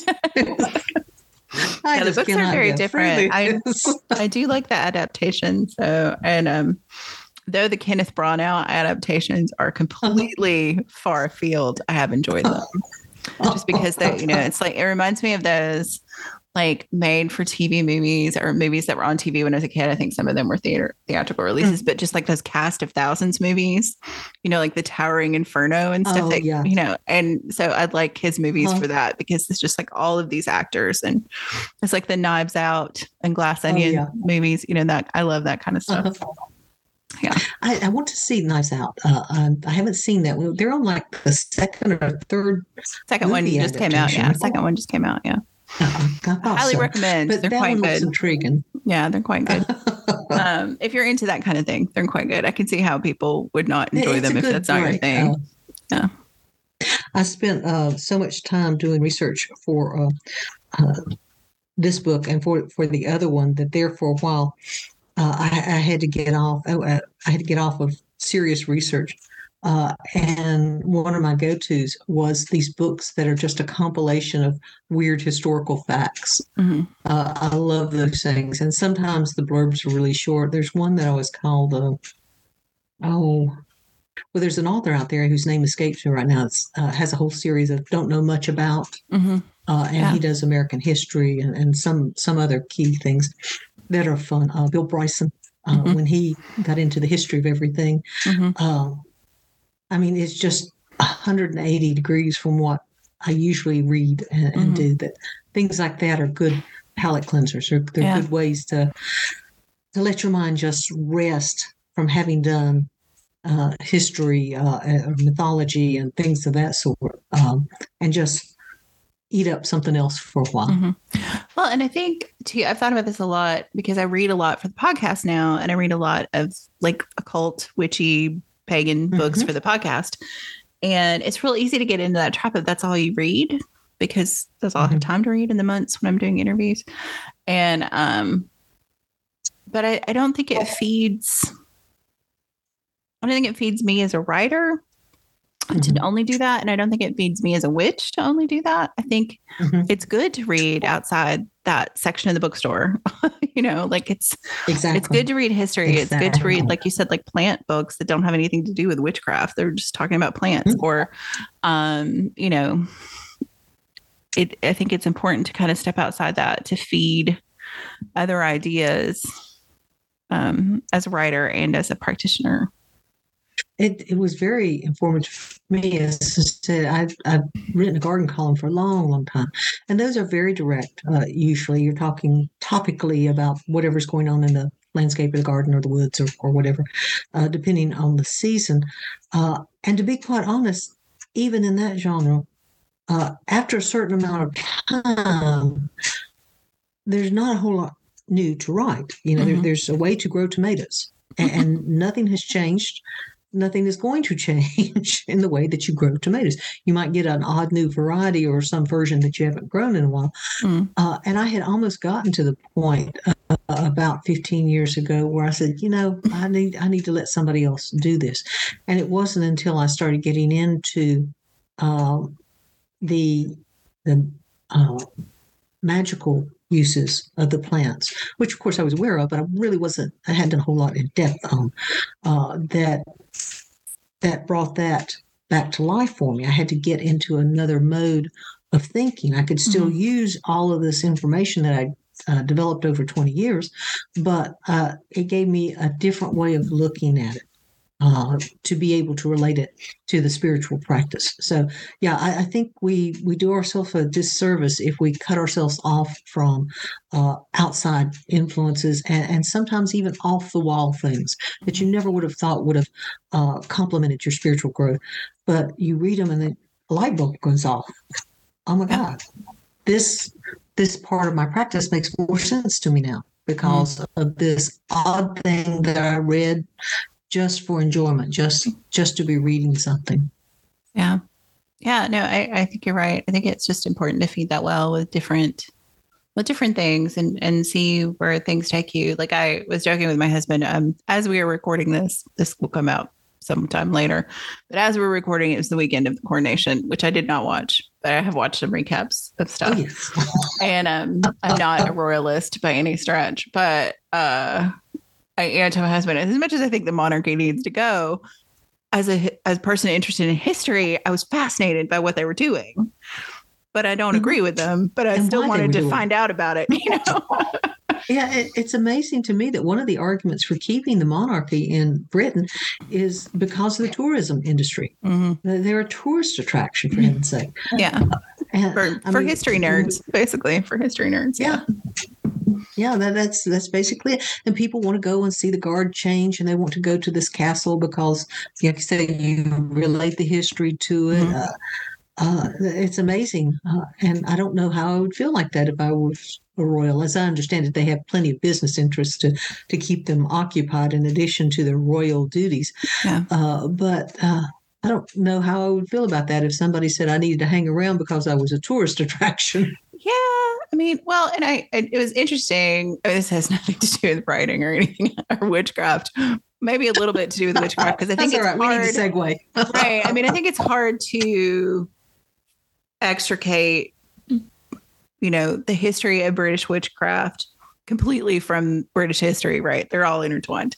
The books are very different. I do like the adaptation. So, and though the Kenneth Branagh adaptations are completely far afield, I have enjoyed them. Just because they, it's like, it reminds me of those like made for TV movies or movies that were on TV when I was a kid. I think some of them were theatrical releases, but just like those cast of thousands movies, like the Towering Inferno and stuff and so I'd like his movies for that because it's just like all of these actors and it's like the Knives Out and Glass Onion movies, that I love that kind of stuff. Yeah. I want to see Knives Out. I haven't seen that. They're on like the second or third. Second one just came out. Yeah. Second one just came out. Yeah. I highly recommend. But they're that quite one good. looks intriguing. Yeah, they're quite good. If you're into that kind of thing, they're quite good. I can see how people would not enjoy them if that's not your thing. Yeah. I spent so much time doing research for this book and for the other one that there for a while I had to get off. I had to get off of serious research. And one of my go-tos was these books that are just a compilation of weird historical facts. I love those things. And sometimes the blurbs are really short. There's one that I was called, there's an author out there whose name escapes me right now. It's has a whole series of don't know much about. And he does American history and some other key things that are fun. Bill Bryson, when he got into the history of everything, I mean, it's just 180 degrees from what I usually read and do. But things like that are good palate cleansers. They're good ways to let your mind just rest from having done history, mythology, and things of that sort, and just eat up something else for a while. Well, and I think too, I've thought about this a lot because I read a lot for the podcast now, and I read a lot of like occult, witchy, pagan books for the podcast. And it's real easy to get into that trap if that's all you read, because that's all I have time to read in the months when I'm doing interviews. And, but I don't think it feeds, I don't think it feeds me as a writer to only do that. And I don't think it feeds me as a witch to only do that. I think it's good to read outside that section of the bookstore. You know, like it's good to read history. It's good to read, like you said, like plant books that don't have anything to do with witchcraft. They're just talking about plants or, you know, I think it's important to kind of step outside that to feed other ideas as a writer and as a practitioner. It was very informative for me. As I said, I've written a garden column for a long, long time. And those are very direct. Usually you're talking topically about whatever's going on in the landscape of the garden or the woods or whatever, depending on the season. And to be quite honest, even in that genre, after a certain amount of time, there's not a whole lot new to write. You know, there's a way to grow tomatoes, and nothing has changed. Nothing is going to change in the way that you grow tomatoes. You might get an odd new variety or some version that you haven't grown in a while. And I had almost gotten to the point about 15 years ago where I said, you know, I need to let somebody else do this. And it wasn't until I started getting into the magical uses of the plants, which of course I was aware of, but I hadn't done a whole lot in depth on, that brought that back to life for me. I had to get into another mode of thinking. I could still use all of this information that I developed over 20 years, but it gave me a different way of looking at it. To be able to relate it to the spiritual practice. So, yeah, I think we do ourselves a disservice if we cut ourselves off from outside influences and sometimes even off the wall things that you never would have thought would have complemented your spiritual growth. But you read them and the light bulb goes off. Oh my God, this part of my practice makes more sense to me now because of this odd thing that I read just for enjoyment, just to be reading something. Yeah. No, I think you're right. I think it's just important to feed that well with different things and see where things take you. Like I was joking with my husband, as we are recording this will come out sometime later, but as we're recording, it was the weekend of the coronation, which I did not watch, but I have watched some recaps of stuff. Oh, yes. And I'm not a royalist by any stretch, but I tell my husband, as much as I think the monarchy needs to go, as a person interested in history, I was fascinated by what they were doing. But I don't agree with them. But I still wanted to find out about it. You know? Yeah, it's amazing to me that one of the arguments for keeping the monarchy in Britain is because of the tourism industry. They're a tourist attraction, for heaven's sake. Yeah, for history nerds, basically, for history nerds. Yeah. Yeah, that's basically it. And people want to go and see the guard change, and they want to go to this castle because, like you said, you relate the history to it. It's amazing, and I don't know how I would feel like that if I was a royal. As I understand it, they have plenty of business interests to keep them occupied in addition to their royal duties. Yeah. But I don't know how I would feel about that if somebody said I needed to hang around because I was a tourist attraction. Yeah, I mean, well, and it was interesting. This has nothing to do with writing or anything or witchcraft. Maybe a little bit to do with witchcraft because I think it's hard. We need to segue. Right. I mean, I think it's hard to extricate, you know, the history of British witchcraft completely from British history. Right? They're all intertwined.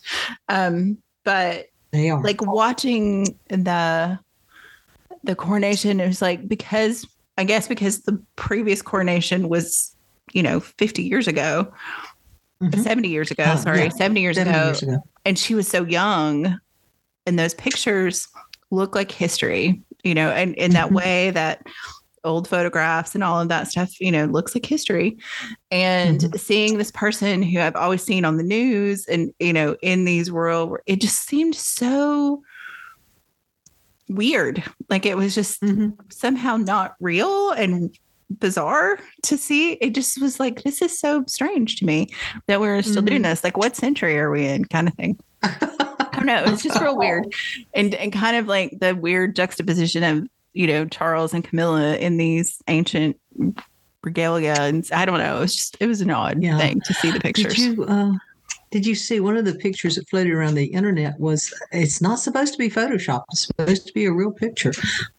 But they are. Like watching the coronation, it was like because the previous coronation was, you know, 50 years ago, 70 years ago, 70 years ago. And she was so young and those pictures look like history, you know, and in that way that old photographs and all of that stuff, you know, looks like history. And seeing this person who I've always seen on the news and, you know, in these royal, it just seemed so weird. Like it was just somehow not real and bizarre to see. It just was like, this is so strange to me that we're still doing this. Like, what century are we in, kind of thing. I don't know. It's just real weird. And kind of like the weird juxtaposition of, Charles and Camilla in these ancient regalia. And I don't know. It was an odd thing to see the pictures. Did you see one of the pictures that floated around the internet it's not supposed to be Photoshopped. It's supposed to be a real picture.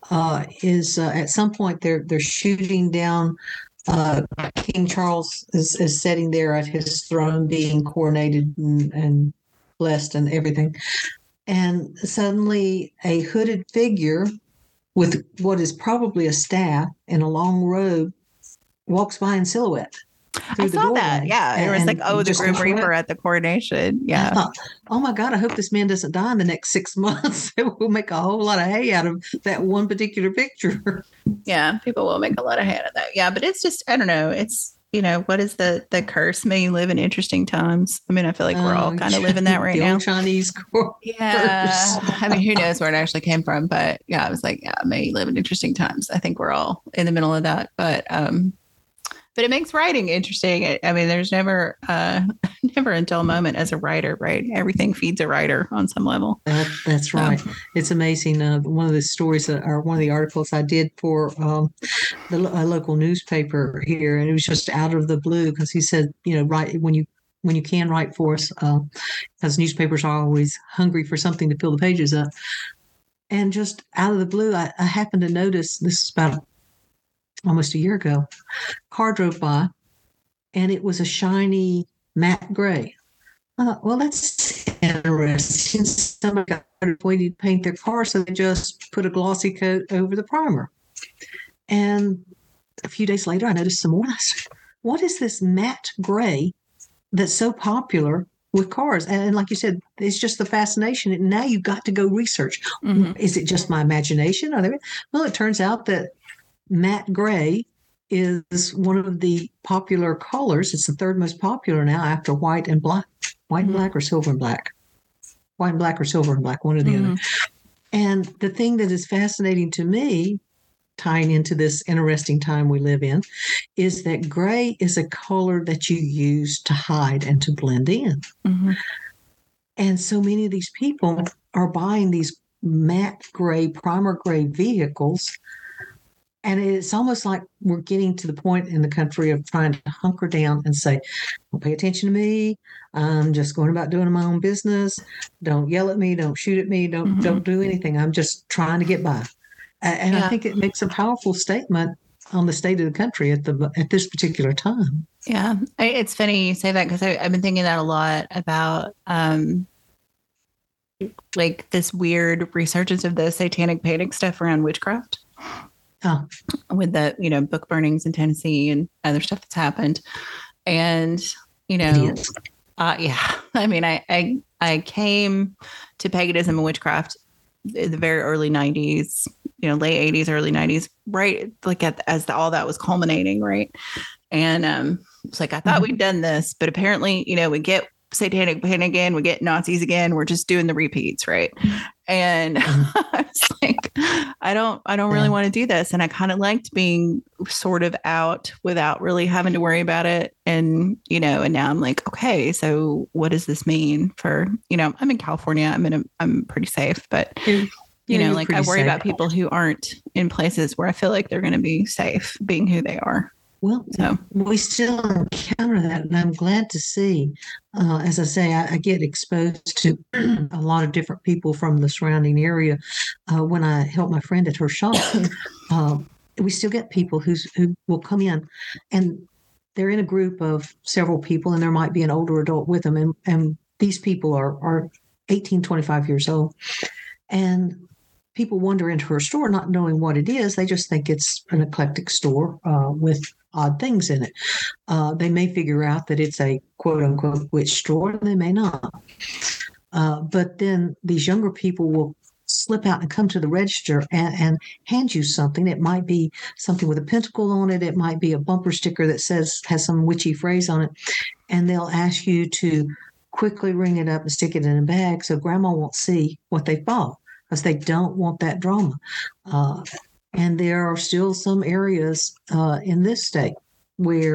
At some point they're shooting down King Charles is sitting there at his throne being coronated and blessed and everything. And suddenly a hooded figure with what is probably a staff and a long robe walks by in silhouette. I saw that. Yeah. It was like, the Grim Reaper at the coronation. Yeah. I thought, oh my God, I hope this man doesn't die in the next 6 months. We'll make a whole lot of hay out of that one particular picture. Yeah. People will make a lot of hay out of that. Yeah. But it's just, I don't know. It's, what is the curse? May you live in interesting times. I mean, I feel like we're all kind of living that right now. Chinese curse. Yeah. I mean, who knows where it actually came from, but yeah, I was like, may you live in interesting times. I think we're all in the middle of that, but it makes writing interesting. I mean, there's never a dull moment as a writer, right? Everything feeds a writer on some level. That's right. It's amazing. One of the stories or one of the articles I did for a local newspaper here, and it was just out of the blue because he said, write when you can write for us, because newspapers are always hungry for something to fill the pages up. And just out of the blue, I happened to notice, this is about almost a year ago, car drove by and it was a shiny matte gray. I thought, well, that's interesting. Somebody got to paint their car, so they just put a glossy coat over the primer. And a few days later, I noticed some more. I said, what is this matte gray that's so popular with cars? And like you said, it's just the fascination. And now you've got to go research. Mm-hmm. Is it just my imagination? Well, it turns out that matte gray is one of the popular colors. It's the third most popular now after white and black. White and black or silver and black. White and black or silver and black, one or the other. And the thing that is fascinating to me, tying into this interesting time we live in, is that gray is a color that you use to hide and to blend in. Mm-hmm. And so many of these people are buying these matte gray, primer gray vehicles. And it's almost like we're getting to the point in the country of trying to hunker down and say, don't pay attention to me. I'm just going about doing my own business. Don't yell at me. Don't shoot at me. Don't do anything. I'm just trying to get by. And I think it makes a powerful statement on the state of the country at this particular time. Yeah. It's funny you say that because I've been thinking that a lot about like this weird resurgence of the satanic panic stuff around witchcraft. With the, book burnings in Tennessee and other stuff that's happened. And, yeah, I mean, I came to paganism and witchcraft in the very early 90s, late 80s, early 90s, right? Like all that was culminating. Right. And it's like, I thought we'd done this, but apparently, we get satanic panic again, we get Nazis again, we're just doing the repeats, right? And I was like, I don't really want to do this. And I kind of liked being sort of out without really having to worry about it. And, and now I'm like, okay, so what does this mean for, I'm in California, I'm pretty safe, but like I worry about people who aren't in places where I feel like they're going to be safe being who they are. Well, we still encounter that, and I'm glad to see. As I say, I get exposed to a lot of different people from the surrounding area. When I help my friend at her shop, we still get people who will come in, and they're in a group of several people, and there might be an older adult with them, and these people are 18, 25 years old, and people wander into her store not knowing what it is. They just think it's an eclectic store with odd things in it. They may figure out that it's a quote unquote witch store, and they may not. But then these younger people will slip out and come to the register and hand you something. It might be something with a pentacle on it. It might be a bumper sticker that has some witchy phrase on it. And they'll ask you to quickly ring it up and stick it in a bag so grandma won't see what they bought, because they don't want that drama. And there are still some areas in this state where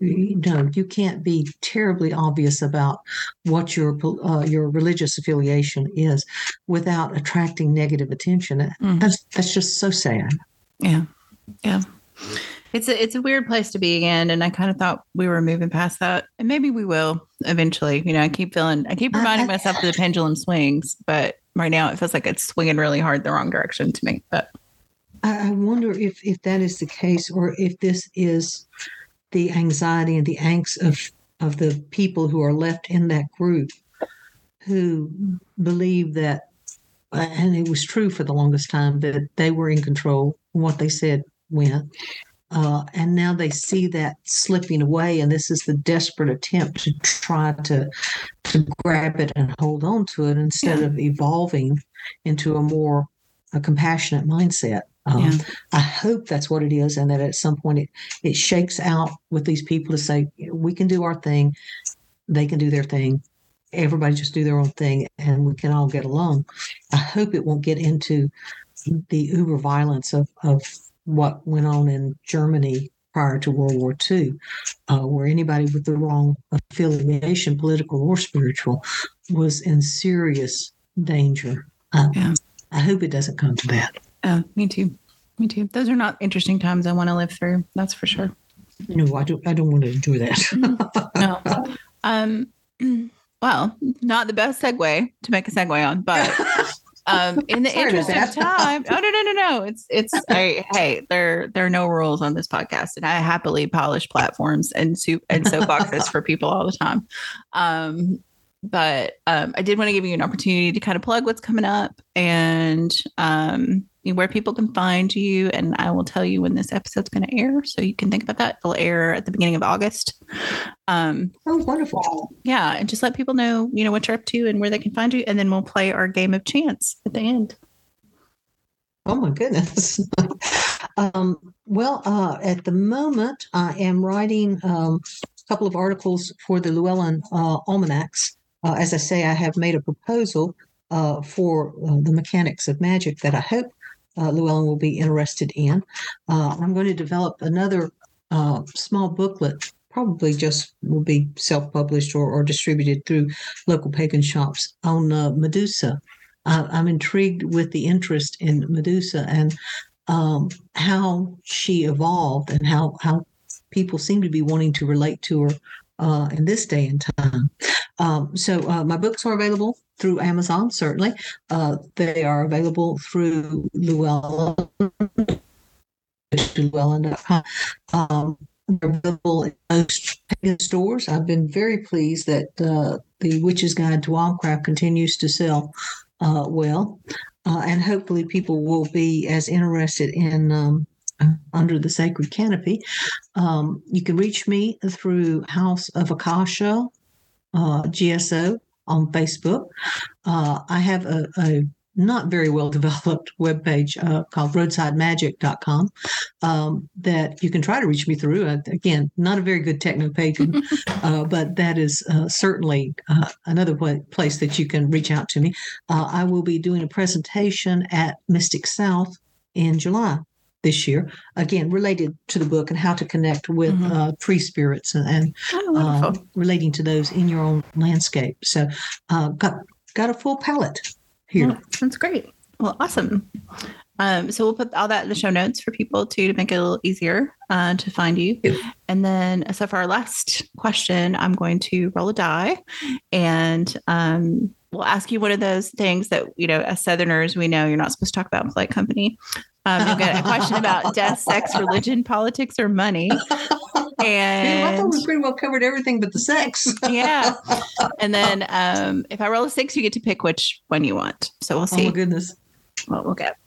No, you can't be terribly obvious about what your religious affiliation is without attracting negative attention. That's just so sad. Yeah, yeah. It's a weird place to be in, and I kind of thought we were moving past that, and maybe we will eventually. I keep reminding myself that the pendulum swings, but right now it feels like it's swinging really hard the wrong direction to me. But I wonder if that is the case, or if this is the anxiety and the angst of the people who are left in that group, who believe that, and it was true for the longest time, that they were in control. What they said went. And now they see that slipping away, and this is the desperate attempt to try to grab it and hold on to it instead of evolving into a compassionate mindset. I hope that's what it is, and that at some point it shakes out with these people to say, we can do our thing, they can do their thing, everybody just do their own thing, and we can all get along. I hope it won't get into the uber violence of what went on in Germany prior to World War II, where anybody with the wrong affiliation, political or spiritual, was in serious danger. I hope it doesn't come to that. Oh, me too. Me too. Those are not interesting times I want to live through. That's for sure. No, I don't want to enjoy that. No. Well, not the best segue to make a segue on, but in the interest of time, no. Hey, there are no rules on this podcast, and I happily polish platforms and soapboxes for people all the time. But I did want to give you an opportunity to kind of plug what's coming up and where people can find you. And I will tell you when this episode's going to air, so you can think about that. It'll air at the beginning of August. Oh, wonderful. Yeah. And just let people know, what you're up to and where they can find you. And then we'll play our game of chance at the end. Oh, my goodness. At the moment, I am writing a couple of articles for the Llewellyn Almanacs. As I say, I have made a proposal for the mechanics of magic that I hope Llewellyn will be interested in. I'm going to develop another small booklet, probably just will be self-published or distributed through local pagan shops, on Medusa. I'm intrigued with the interest in Medusa and how she evolved and how people seem to be wanting to relate to her in this day and time. So my books are available through Amazon, certainly. They are available through Llewellyn, Llewellyn.com. They're available in most pagan stores. I've been very pleased that the Witch's Guide to Wildcraft continues to sell well. And hopefully people will be as interested in Under the Sacred Canopy. You can reach me through House of Akasha, GSO, on Facebook. I have a not very well developed webpage called roadsidemagic.com that you can try to reach me through. Again, not a very good techno-pagan, but that is certainly another place that you can reach out to me. I will be doing a presentation at Mystic South in July this year, again, related to the book and how to connect with tree spirits and relating to those in your own landscape. So got a full palette here. Yeah, that's great. Well, awesome. So we'll put all that in the show notes for people to make it a little easier to find you. Yep. And then, so for our last question, I'm going to roll a die, and we'll ask you one of those things that, as Southerners, we know you're not supposed to talk about in polite company. You've got a question about death, sex, religion, politics, or money. And I thought we pretty well covered everything but the sex. Yeah. And then if I roll a 6, you get to pick which one you want. So we'll see. Oh, my goodness. Well, we'll get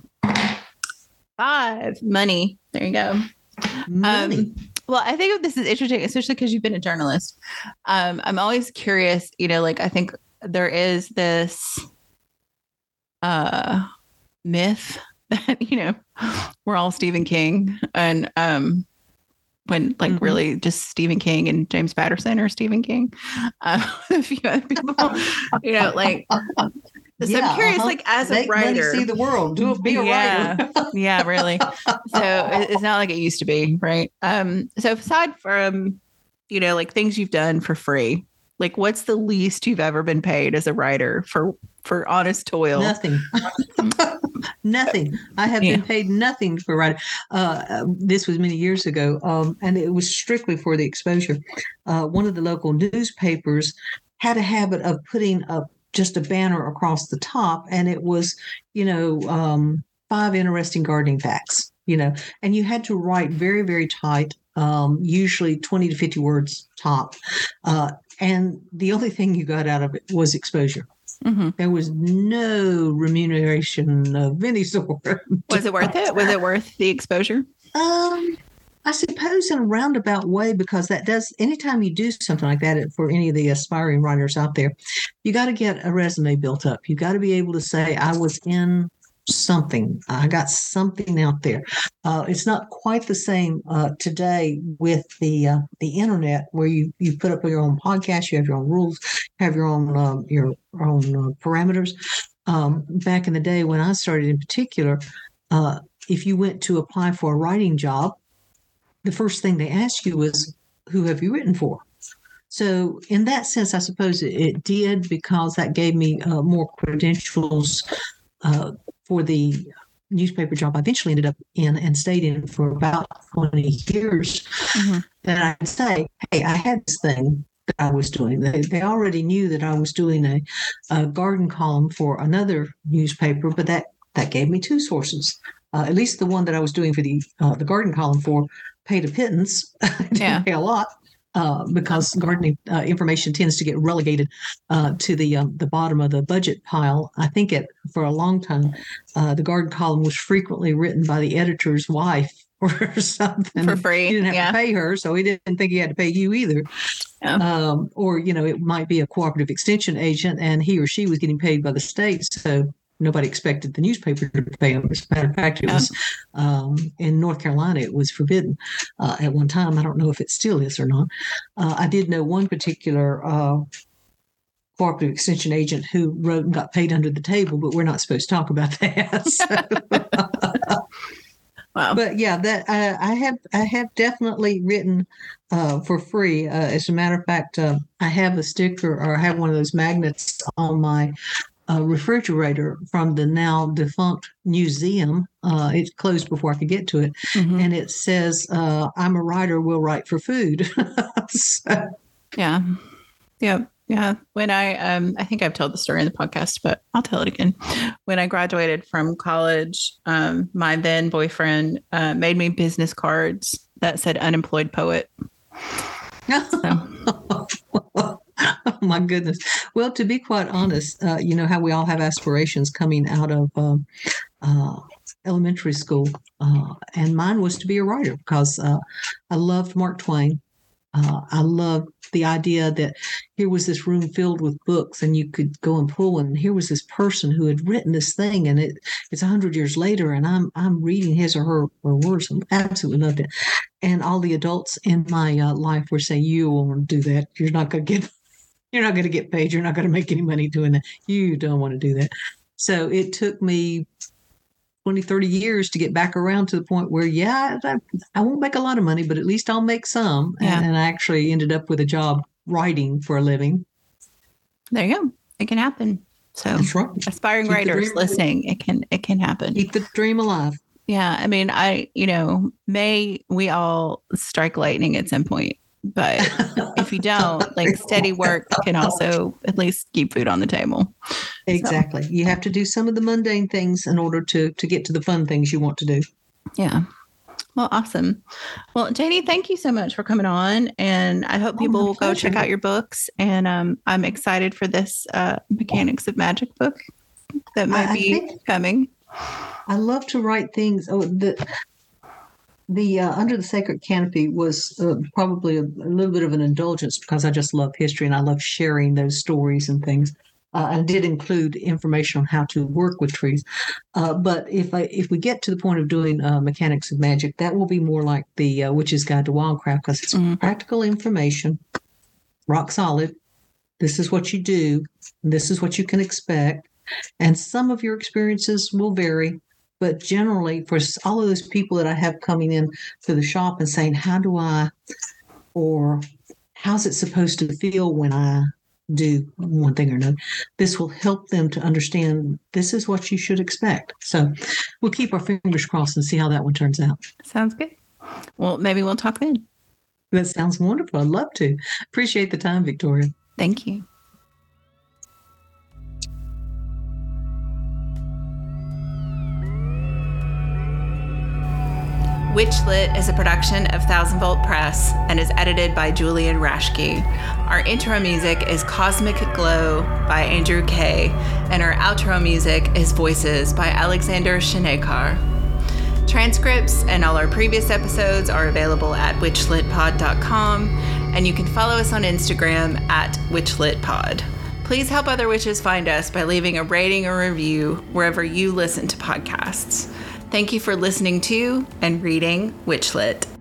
5. Money. There you go. Money. Well, I think this is interesting, especially because you've been a journalist. I'm always curious, I think there is this myth that, we're all Stephen King, and when really just Stephen King and James Patterson are Stephen King. A few other people, so I'm curious, as a writer, see the world, be a writer. Yeah, really. So it's not like it used to be, right? So aside from, like things you've done for free. Like, what's the least you've ever been paid as a writer for honest toil? Nothing. Nothing. I have been paid nothing for writing. This was many years ago, and it was strictly for the exposure. One of the local newspapers had a habit of putting up just a banner across the top, and it was, 5 interesting gardening facts, and you had to write very, very tight, usually 20 to 50 words top. And the only thing you got out of it was exposure. Mm-hmm. There was no remuneration of any sort. Was it worth it? Was it worth the exposure? I suppose in a roundabout way, because that does, anytime you do something like that for any of the aspiring writers out there, you got to get a resume built up. You got to be able to say, I was in something. I got something out there. It's not quite the same today with the internet, where you put up your own podcast, you have your own rules, have your own parameters. Back in the day when I started, in particular, if you went to apply for a writing job, the first thing they asked you was, who have you written for? So in that sense, I suppose it did, because that gave me more credentials for the newspaper job I eventually ended up in and stayed in for about 20 years. Mm-hmm. That I could say, hey, I had this thing that I was doing. They already knew that I was doing a garden column for another newspaper, but that gave me 2 sources. At least the one that I was doing for the garden column for paid a pittance, didn't pay a lot, because gardening information tends to get relegated to the bottom of the budget pile. I think for a long time, the garden column was frequently written by the editor's wife or something. For free. You didn't have to pay her, so he didn't think he had to pay you either. Yeah. Or, it might be a cooperative extension agent, and he or she was getting paid by the state, so nobody expected the newspaper to pay them. As a matter of fact, it was in North Carolina, it was forbidden at one time. I don't know if it still is or not. I did know one particular cooperative extension agent who wrote and got paid under the table, but we're not supposed to talk about that. So. Wow. But yeah, that I have definitely written for free. As a matter of fact, I have a sticker, or I have one of those magnets on my refrigerator from the now defunct museum. It closed before I could get to it. Mm-hmm. And it says, I'm a writer, will write for food. So. Yeah. When I think I've told the story in the podcast, but I'll tell it again. When I graduated from college, my then boyfriend made me business cards that said unemployed poet. So. Oh, my goodness. Well, to be quite honest, how we all have aspirations coming out of elementary school. And mine was to be a writer, because I loved Mark Twain. I loved the idea that here was this room filled with books, and you could go and pull one. And here was this person who had written this thing, and it's 100 years later, and I'm reading his or her words. I absolutely loved it. And all the adults in my life were saying, "You won't want to do that. You're not going to get paid. You're not going to make any money doing that. You don't want to do that." So it took me 20, 30 years to get back around to the point where, I won't make a lot of money, but at least I'll make some. Yeah. And I actually ended up with a job writing for a living. There you go. It can happen. So that's right. Aspiring writers listening, it can happen. Keep the dream alive. Yeah. I mean, may we all strike lightning at some point. But if you don't, steady work can also at least keep food on the table. Exactly. So. You have to do some of the mundane things in order to get to the fun things you want to do. Yeah. Well, awesome. Well, Janie, thank you so much for coming on. And I hope people will go check out your books. And I'm excited for this Mechanics of Magic book that might be coming. I love to write things. The Under the Sacred Canopy was probably a little bit of an indulgence, because I just love history and I love sharing those stories and things. I did include information on how to work with trees. But if we get to the point of doing Mechanics of Magic, that will be more like the Witch's Guide to Wildcraft, because it's practical information, rock solid. This is what you do. This is what you can expect. And some of your experiences will vary. But generally, for all of those people that I have coming in to the shop and saying, how do I, or how's it supposed to feel when I do one thing or another? This will help them to understand this is what you should expect. So we'll keep our fingers crossed and see how that one turns out. Sounds good. Well, maybe we'll talk then. That sounds wonderful. I'd love to. Appreciate the time, Victoria. Thank you. Witchlit is a production of Thousand Volt Press and is edited by Julian Raschke. Our intro music is Cosmic Glow by Andrew Kay, and our outro music is Voices by Alexander Shanekar. Transcripts and all our previous episodes are available at witchlitpod.com, and you can follow us on Instagram at witchlitpod. Please help other witches find us by leaving a rating or review wherever you listen to podcasts. Thank you for listening to and reading Witchlit.